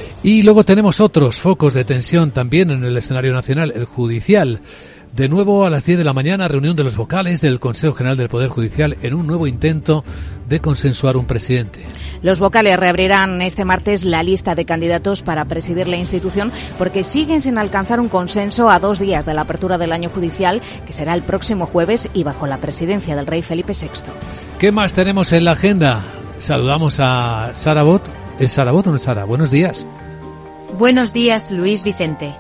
Y luego tenemos otros focos de tensión también en el escenario nacional, el judicial. De nuevo a las 10 de la mañana, reunión de los vocales del Consejo General del Poder Judicial en un nuevo intento de consensuar un presidente. Los vocales reabrirán este martes la lista de candidatos para presidir la institución porque siguen sin alcanzar un consenso a 2 días de la apertura del año judicial, que será el próximo jueves y bajo la presidencia del rey Felipe VI. ¿Qué más tenemos en la agenda? Saludamos a Sara Bot. ¿Es Sara Bot o no es Sara? Buenos días. Buenos días, Luis Vicente.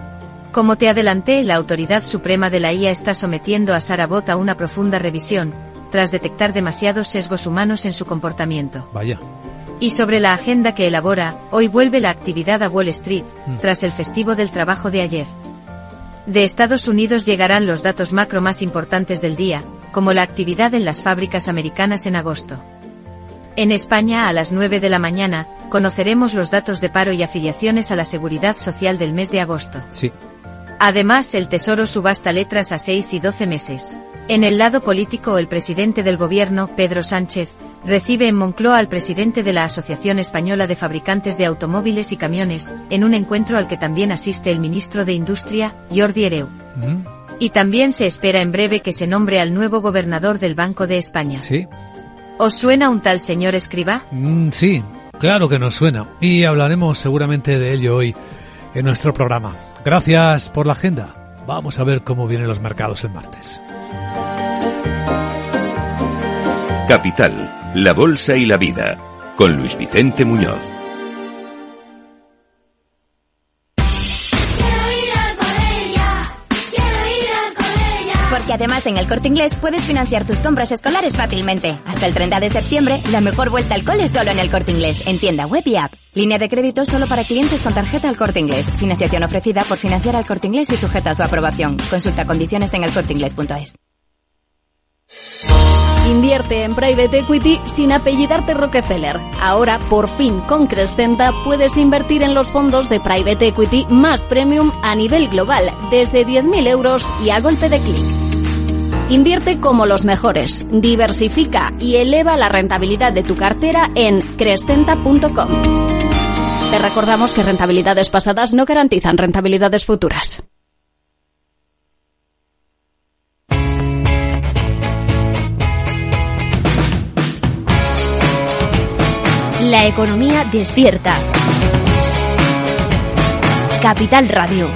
Como te adelanté, la Autoridad Suprema de la IA está sometiendo a Sara Bot a una profunda revisión, tras detectar demasiados sesgos humanos en su comportamiento. Vaya. Y sobre la agenda que elabora, hoy vuelve la actividad a Wall Street, tras el festivo del trabajo de ayer. De Estados Unidos llegarán los datos macro más importantes del día, como la actividad en las fábricas americanas en agosto. En España, a las 9 de la mañana, conoceremos los datos de paro y afiliaciones a la Seguridad Social del mes de agosto. Sí. Además, el Tesoro subasta letras a 6 y 12 meses. En el lado político, el presidente del Gobierno, Pedro Sánchez, recibe en Moncloa al presidente de la Asociación Española de Fabricantes de Automóviles y Camiones, en un encuentro al que también asiste el ministro de Industria, Jordi Hereu. Y también se espera en breve que se nombre al nuevo gobernador del Banco de España. Sí. ¿Os suena un tal señor Escrivá? Sí, claro que nos suena. Y hablaremos seguramente de ello hoy en nuestro programa. Gracias por la agenda. Vamos a ver cómo vienen los mercados el martes. Capital, la bolsa y la vida, con Luis Vicente Muñoz. Porque además en el Corte Inglés puedes financiar tus compras escolares fácilmente. Hasta el 30 de septiembre, la mejor vuelta al cole es solo en el Corte Inglés, en tienda web y app. Línea de crédito solo para clientes con tarjeta al Corte Inglés. Financiación ofrecida por Financiar al Corte Inglés y sujeta a su aprobación. Consulta condiciones en elcorteinglés.es. Invierte en Private Equity sin apellidarte Rockefeller. Ahora, por fin, con Crescenta puedes invertir en los fondos de Private Equity más premium a nivel global, desde 10.000 euros y a golpe de clic. Invierte como los mejores, diversifica y eleva la rentabilidad de tu cartera en Crescenta.com. Te recordamos que rentabilidades pasadas no garantizan rentabilidades futuras. La economía despierta. Capital Radio.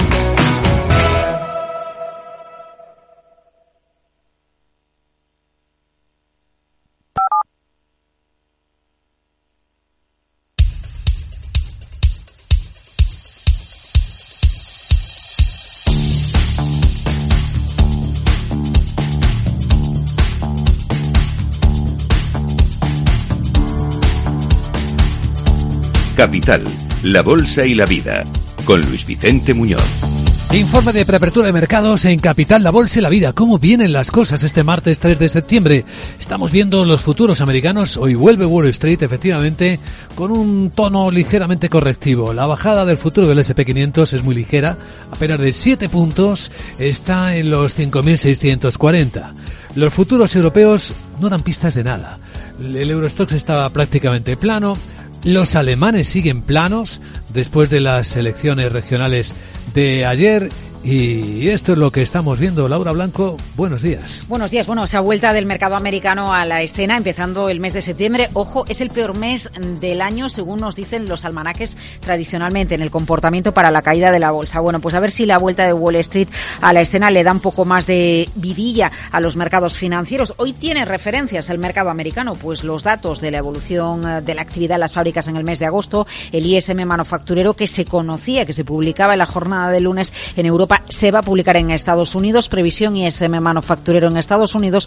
Capital, la bolsa y la vida, con Luis Vicente Muñoz. Informe de preapertura de mercados en Capital, la bolsa y la vida. ¿Cómo vienen las cosas este martes 3 de septiembre? Estamos viendo los futuros americanos. Hoy vuelve Wall Street, efectivamente, con un tono ligeramente correctivo. La bajada del futuro del S&P 500 es muy ligera, apenas de 7 puntos, está en los 5.640. Los futuros europeos no dan pistas de nada. El Eurostoxx está prácticamente plano. Los alemanes siguen planos después de las elecciones regionales de ayer Y esto es lo que estamos viendo. Laura Blanco, buenos días. Buenos días. Bueno, esa vuelta del mercado americano a la escena, empezando el mes de septiembre. Ojo, es el peor mes del año, según nos dicen los almanaques tradicionalmente, en el comportamiento para la caída de la bolsa. Bueno, pues a ver si la vuelta de Wall Street a la escena le da un poco más de vidilla a los mercados financieros. Hoy tiene referencias el mercado americano, pues los datos de la evolución de la actividad en las fábricas en el mes de agosto, el ISM manufacturero que se conocía, que se publicaba en la jornada de lunes en Europa, se va a publicar en Estados Unidos. Previsión ISM manufacturero en Estados Unidos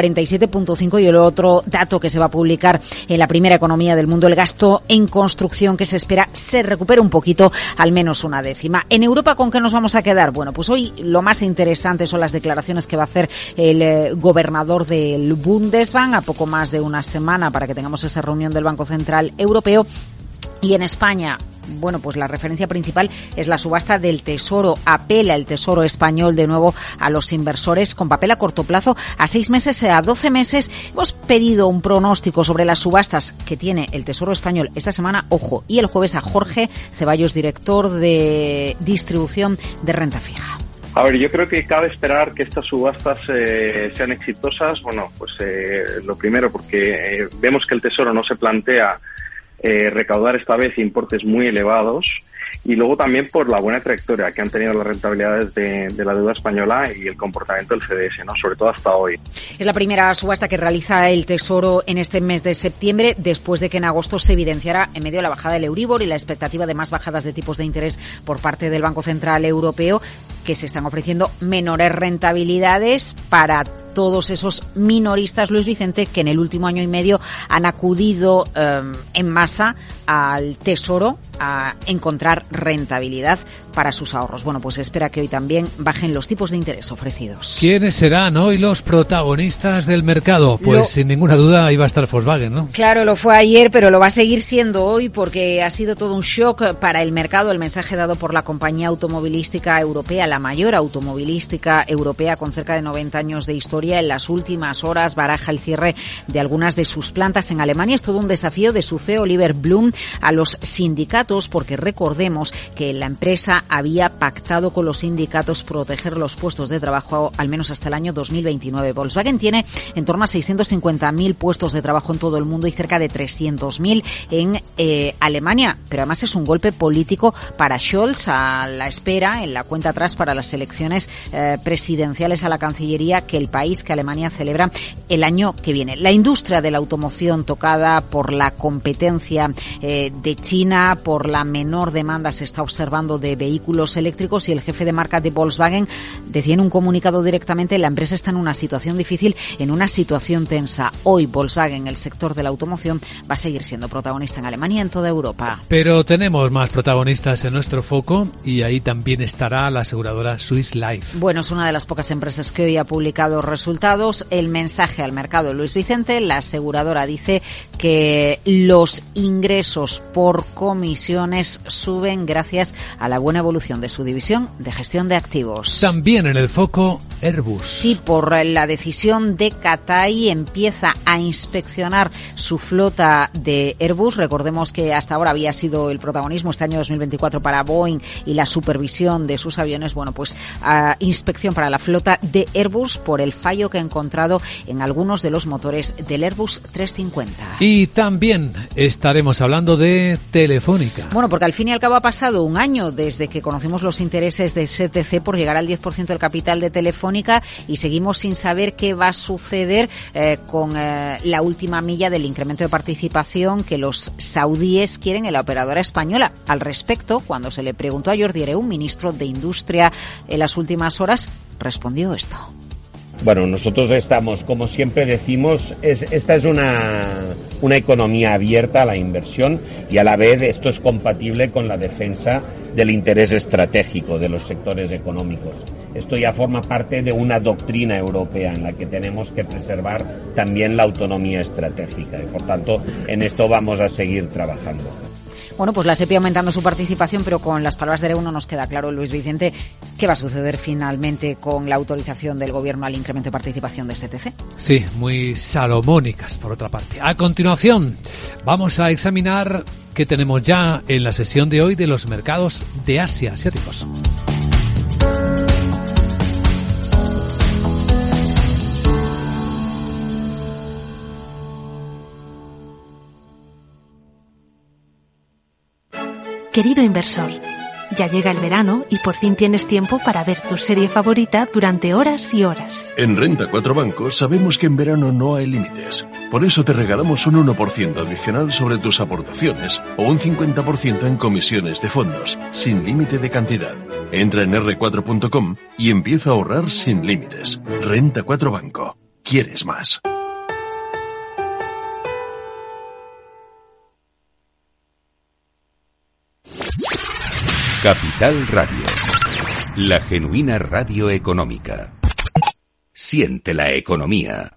47.5, y el otro dato que se va a publicar en la primera economía del mundo, el gasto en construcción, que se espera se recupere un poquito, al menos una décima. En Europa, ¿con qué nos vamos a quedar? Bueno, pues hoy lo más interesante son las declaraciones que va a hacer el gobernador del Bundesbank a poco más de una semana para que tengamos esa reunión del Banco Central Europeo. Y en España, bueno, pues la referencia principal es la subasta del Tesoro. Apela el Tesoro español de nuevo a los inversores con papel a corto plazo, a 6 meses, a 12 meses. Hemos pedido un pronóstico sobre las subastas que tiene el Tesoro español esta semana, ojo, y el jueves a Jorge Ceballos, director de distribución de renta fija. A ver, yo creo que cabe esperar que estas subastas sean exitosas. Bueno, pues lo primero porque vemos que el Tesoro no se plantea recaudar esta vez importes muy elevados, y luego también por la buena trayectoria que han tenido las rentabilidades de la deuda española y el comportamiento del CDS, ¿no? Sobre todo hasta hoy. Es la primera subasta que realiza el Tesoro en este mes de septiembre, después de que en agosto se evidenciara en medio de la bajada del Euribor y la expectativa de más bajadas de tipos de interés por parte del Banco Central Europeo, que se están ofreciendo menores rentabilidades para todos esos minoristas, Luis Vicente, que en el último año y medio han acudido en masa al Tesoro a encontrar rentabilidad para sus ahorros. Bueno, pues se espera que hoy también bajen los tipos de interés ofrecidos. ¿Quiénes serán hoy los protagonistas del mercado? Pues sin ninguna duda ahí va a estar Volkswagen, ¿no? Claro, lo fue ayer, pero lo va a seguir siendo hoy porque ha sido todo un shock para el mercado el mensaje dado por la compañía automovilística europea, la mayor automovilística europea con cerca de 90 años de historia. En las últimas horas baraja el cierre de algunas de sus plantas en Alemania. Es todo un desafío de su CEO Oliver Blume a los sindicatos, porque recordemos que la empresa había pactado con los sindicatos proteger los puestos de trabajo al menos hasta el año 2029. Volkswagen tiene en torno a 650.000 puestos de trabajo en todo el mundo y cerca de 300.000 en Alemania. Pero además es un golpe político para Scholz, a la espera, en la cuenta atrás para las elecciones presidenciales a la Cancillería que el país, que Alemania, celebra el año que viene. La industria de la automoción, tocada por la competencia de China, por la menor demanda se está observando de vehículos eléctricos, y el jefe de marca de Volkswagen decía en un comunicado directamente: la empresa está en una situación difícil, en una situación tensa. Hoy Volkswagen, el sector de la automoción, va a seguir siendo protagonista en Alemania y en toda Europa. Pero tenemos más protagonistas en nuestro foco, y ahí también estará la aseguradora Swiss Life. Bueno, es una de las pocas empresas que hoy ha publicado resultados. El mensaje al mercado, Luis Vicente: la aseguradora dice que los ingresos por comisiones suben gracias a la buena evolución de su división de gestión de activos. También en el foco Airbus. Sí, por la decisión de Cathay empieza a inspeccionar su flota de Airbus. Recordemos que hasta ahora había sido el protagonismo este año 2024 para Boeing y la supervisión de sus aviones. Bueno, pues inspección para la flota de Airbus por el fallo que ha encontrado en algunos de los motores del Airbus 350. Y también estaremos hablando de Telefónica. Bueno, porque al fin y al cabo ha pasado un año desde que conocimos los intereses de STC por llegar al 10% del capital de Telefónica, y seguimos sin saber qué va a suceder con la última milla del incremento de participación que los saudíes quieren en la operadora española. Al respecto, cuando se le preguntó a Jordi Hereu, ministro de Industria, en las últimas horas, respondió esto. Bueno, nosotros estamos, como siempre decimos, esta es una economía abierta a la inversión, y a la vez esto es compatible con la defensa del interés estratégico de los sectores económicos. Esto ya forma parte de una doctrina europea en la que tenemos que preservar también la autonomía estratégica, y por tanto en esto vamos a seguir trabajando. Bueno, pues la SEPI aumentando su participación, pero con las palabras de Hereu no nos queda claro, Luis Vicente, qué va a suceder finalmente con la autorización del Gobierno al incremento de participación de STC. Sí, muy salomónicas, por otra parte. A continuación, vamos a examinar qué tenemos ya en la sesión de hoy de los mercados de Asia asiáticos. Querido inversor, ya llega el verano y por fin tienes tiempo para ver tu serie favorita durante horas y horas. En Renta 4 Banco sabemos que en verano no hay límites. Por eso te regalamos un 1% adicional sobre tus aportaciones o un 50% en comisiones de fondos, sin límite de cantidad. Entra en r4.com y empieza a ahorrar sin límites. Renta 4 Banco. ¿Quieres más? Capital Radio, la genuina radio económica. Siente la economía.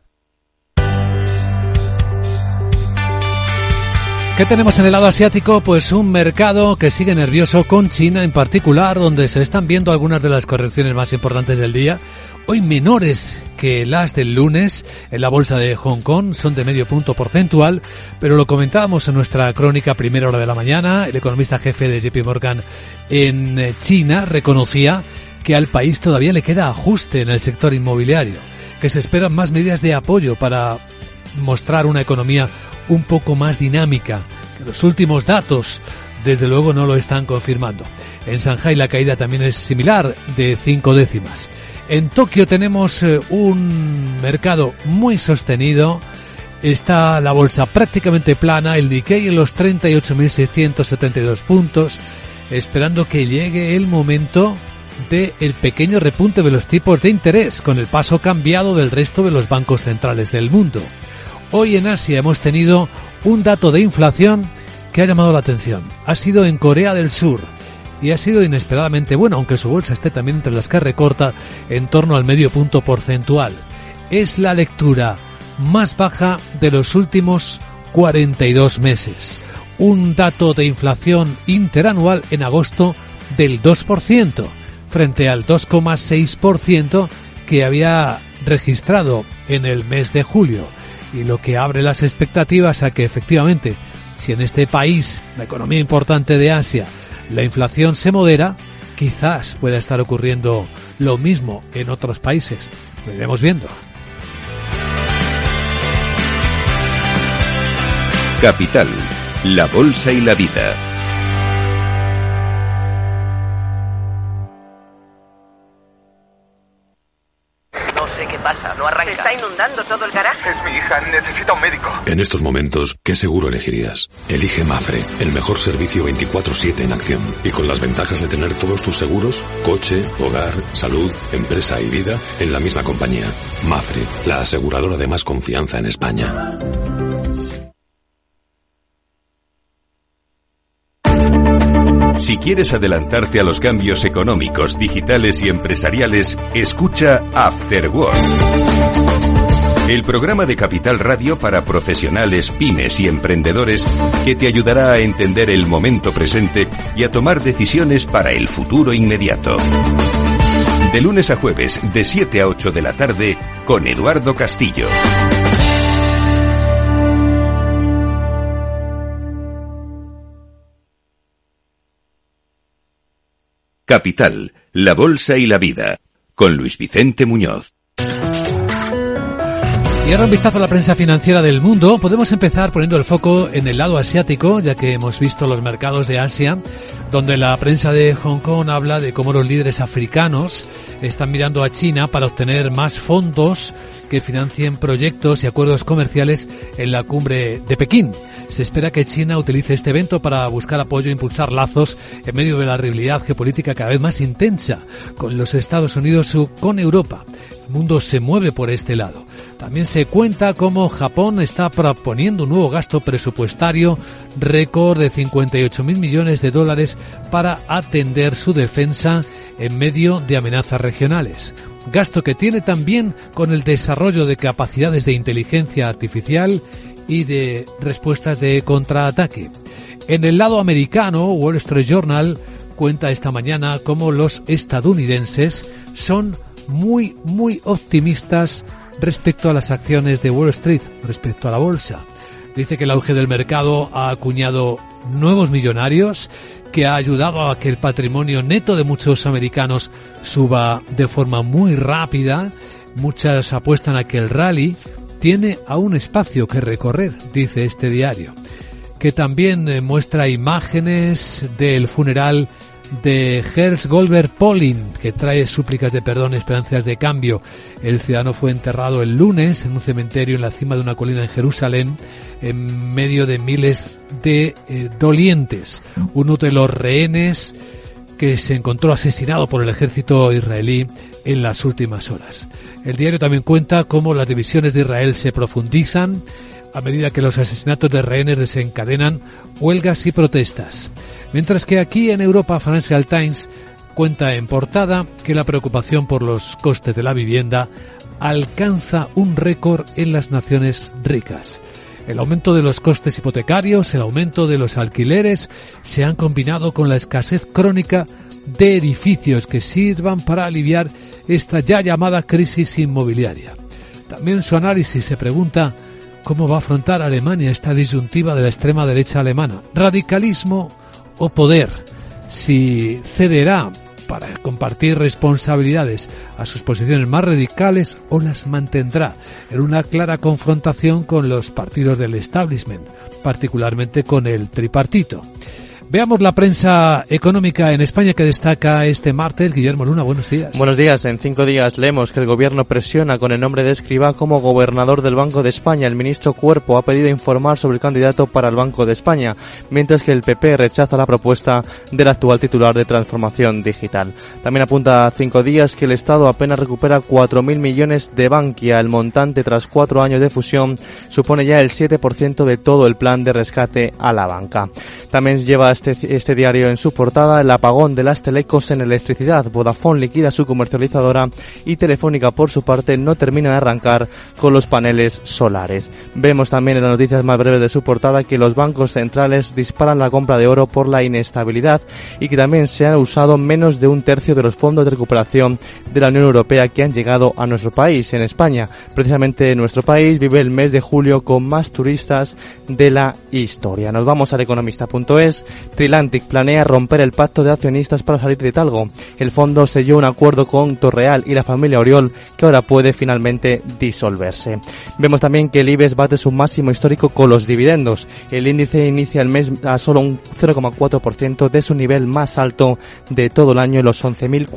¿Qué tenemos en el lado asiático? Pues un mercado que sigue nervioso, con China en particular, donde se están viendo algunas de las correcciones más importantes del día. Hoy menores que las del lunes en la bolsa de Hong Kong, son de medio punto porcentual, pero lo comentábamos en nuestra crónica primera hora de la mañana. El economista jefe de JP Morgan en China reconocía que al país todavía le queda ajuste en el sector inmobiliario, que se esperan más medidas de apoyo para mostrar una economía un poco más dinámica. Los últimos datos, desde luego, no lo están confirmando. En Shanghái la caída también es similar, de 5 décimas. En Tokio tenemos un mercado muy sostenido. Está la bolsa prácticamente plana, el Nikkei en los 38.672 puntos, esperando que llegue el momento del pequeño repunte de los tipos de interés, con el paso cambiado del resto de los bancos centrales del mundo. Hoy en Asia hemos tenido un dato de inflación que ha llamado la atención. Ha sido en Corea del Sur y ha sido inesperadamente bueno, aunque su bolsa esté también entre las que recorta en torno al medio punto porcentual. Es la lectura más baja de los últimos 42 meses. Un dato de inflación interanual en agosto del 2%, frente al 2,6% que había registrado en el mes de julio. Y lo que abre las expectativas a que efectivamente, si en este país, la economía importante de Asia, la inflación se modera, quizás pueda estar ocurriendo lo mismo en otros países. Lo iremos viendo. Capital, la bolsa y la vida. Pasa, no arranca. Se está inundando todo el garaje. Es mi hija, necesita un médico. En estos momentos, ¿qué seguro elegirías? Elige Mafre, el mejor servicio 24/7 en acción. Y con las ventajas de tener todos tus seguros, coche, hogar, salud, empresa y vida, en la misma compañía. Mafre, la aseguradora de más confianza en España. Si quieres adelantarte a los cambios económicos, digitales y empresariales, escucha After Work. El programa de Capital Radio para profesionales, pymes y emprendedores que te ayudará a entender el momento presente y a tomar decisiones para el futuro inmediato. De lunes a jueves, de 7 a 8 de la tarde, con Eduardo Castillo. Capital, la bolsa y la vida, con Luis Vicente Muñoz. Y ahora un vistazo a la prensa financiera del mundo. Podemos empezar poniendo el foco en el lado asiático, ya que hemos visto los mercados de Asia, donde la prensa de Hong Kong habla de cómo los líderes africanos están mirando a China para obtener más fondos que financien proyectos y acuerdos comerciales en la cumbre de Pekín. Se espera que China utilice este evento para buscar apoyo e impulsar lazos en medio de la rivalidad geopolítica cada vez más intensa con los Estados Unidos y con Europa. El mundo se mueve por este lado. También se cuenta cómo Japón está proponiendo un nuevo gasto presupuestario récord de 58.000 millones de dólares para atender su defensa en medio de amenazas regionales. Gasto que tiene también con el desarrollo de capacidades de inteligencia artificial y de respuestas de contraataque. En el lado americano, Wall Street Journal cuenta esta mañana cómo los estadounidenses son muy optimistas respecto a las acciones de Wall Street, respecto a la bolsa. Dice que el auge del mercado ha acuñado nuevos millonarios, que ha ayudado a que el patrimonio neto de muchos americanos suba de forma muy rápida. Muchas apuestan a que el rally tiene aún espacio que recorrer, dice este diario. que también muestra imágenes del funeral de Gers Goldberg Polin, que trae súplicas de perdón y esperanzas de cambio. El ciudadano fue enterrado el lunes en un cementerio en la cima de una colina en Jerusalén, en medio de miles de dolientes. Uno de los rehenes que se encontró asesinado por el ejército israelí en las últimas horas. El diario también cuenta cómo las divisiones de Israel se profundizan a medida que los asesinatos de rehenes desencadenan huelgas y protestas. Mientras que aquí en Europa, Financial Times cuenta en portada que la preocupación por los costes de la vivienda alcanza un récord en las naciones ricas. El aumento de los costes hipotecarios, el aumento de los alquileres se han combinado con la escasez crónica de edificios que sirvan para aliviar esta ya llamada crisis inmobiliaria. También su análisis se pregunta cómo va a afrontar Alemania esta disyuntiva de la extrema derecha alemana. ¿Radicalismo o poder? Si cederá para compartir responsabilidades a sus posiciones más radicales o las mantendrá en una clara confrontación con los partidos del establishment, particularmente con el tripartito. Veamos la prensa económica en España que destaca este martes. Guillermo Luna, buenos días. Buenos días. En 5 días leemos que el Gobierno presiona con el nombre de Escrivá como gobernador del Banco de España. El ministro Cuerpo ha pedido informar sobre el candidato para el Banco de España, mientras que el PP rechaza la propuesta del actual titular de Transformación Digital. También apunta a 5 días que el Estado apenas recupera 4.000 millones de Bankia. El montante, tras 4 años de fusión, supone ya el 7% de todo el plan de rescate a la banca. También lleva este diario en su portada el apagón de las telecos en electricidad. Vodafone liquida su comercializadora y Telefónica, por su parte, no termina de arrancar con los paneles solares. Vemos también en las noticias más breves de su portada que los bancos centrales disparan la compra de oro por la inestabilidad y que también se han usado menos de un tercio de los fondos de recuperación de la Unión Europea que han llegado a nuestro país. En España, precisamente nuestro país, vive el mes de julio con más turistas de la historia. Nos vamos al economista.es. Trilantic planea romper el pacto de accionistas para salir de Talgo. El fondo selló un acuerdo con Torreal y la familia Oriol que ahora puede finalmente disolverse. Vemos también que el IBEX bate su máximo histórico con los dividendos. El índice inicia el mes a solo un 0,4% de su nivel más alto de todo el año, en los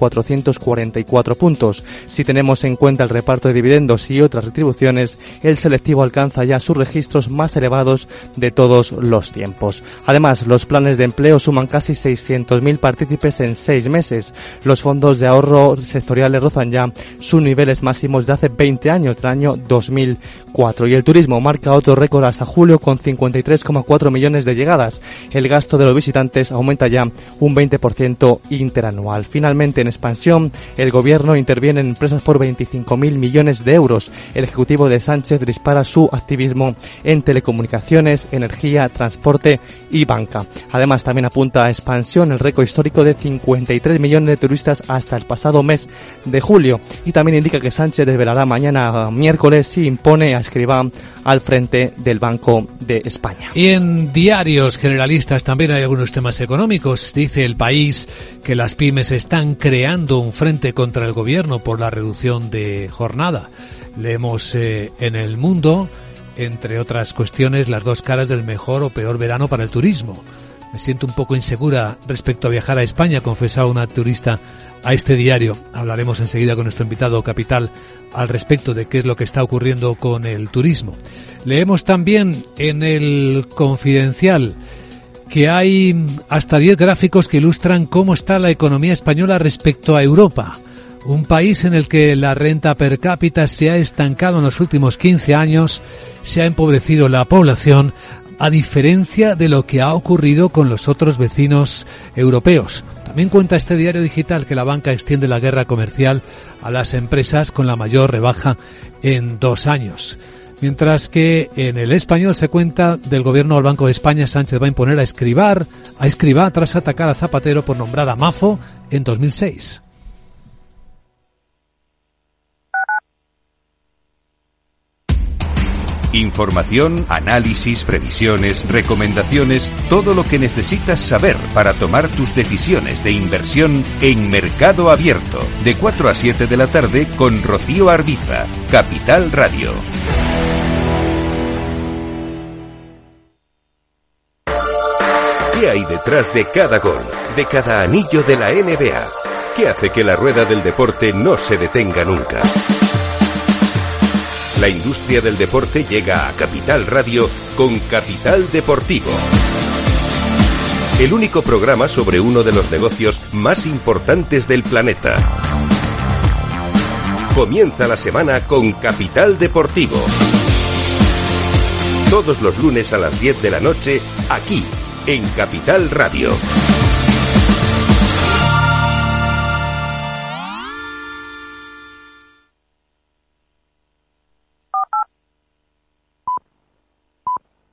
11.444 puntos. Si tenemos en cuenta el reparto de dividendos y otras retribuciones, el selectivo alcanza ya sus registros más elevados de todos los tiempos. Además, los planes de empleo suman casi 600.000 partícipes en 6 meses. Los fondos de ahorro sectoriales rozan ya sus niveles máximos de hace 20 años, del año 2004. Y el turismo marca otro récord hasta julio con 53,4 millones de llegadas. El gasto de los visitantes aumenta ya un 20% interanual. Finalmente, en expansión, el gobierno interviene en empresas por 25.000 millones de euros. El ejecutivo de Sánchez dispara su activismo en telecomunicaciones, energía, transporte y banca. Además, también apunta a expansión el récord histórico de 53 millones de turistas hasta el pasado mes de julio. Y también indica que Sánchez desvelará mañana miércoles si impone a Escrivá al frente del Banco de España. Y en diarios generalistas también hay algunos temas económicos. Dice El País que las pymes están creando un frente contra el gobierno por la reducción de jornada. Leemos en El Mundo, entre otras cuestiones, las dos caras del mejor o peor verano para el turismo. Me siento un poco insegura respecto a viajar a España, confesaba una turista a este diario. Hablaremos enseguida con nuestro invitado Capital al respecto de qué es lo que está ocurriendo con el turismo. Leemos también en El Confidencial que hay hasta 10 gráficos que ilustran cómo está la economía española respecto a Europa. Un país en el que la renta per cápita se ha estancado en los últimos 15 años, se ha empobrecido la población, a diferencia de lo que ha ocurrido con los otros vecinos europeos. También cuenta este diario digital que la banca extiende la guerra comercial a las empresas con la mayor rebaja en 2 años. Mientras que en El Español se cuenta del gobierno del Banco de España. Sánchez va a imponer a Escrivá tras atacar a Zapatero por nombrar a Mafo en 2006. Información, análisis, previsiones, recomendaciones, todo lo que necesitas saber para tomar tus decisiones de inversión en Mercado Abierto, de 4 a 7 de la tarde con Rocío Arbiza, Capital Radio. ¿Qué hay detrás de cada gol, de cada anillo de la NBA? ¿Qué hace que la rueda del deporte no se detenga nunca? La industria del deporte llega a Capital Radio con Capital Deportivo. El único programa sobre uno de los negocios más importantes del planeta. Comienza la semana con Capital Deportivo. Todos los lunes a las 10 de la noche, aquí, en Capital Radio.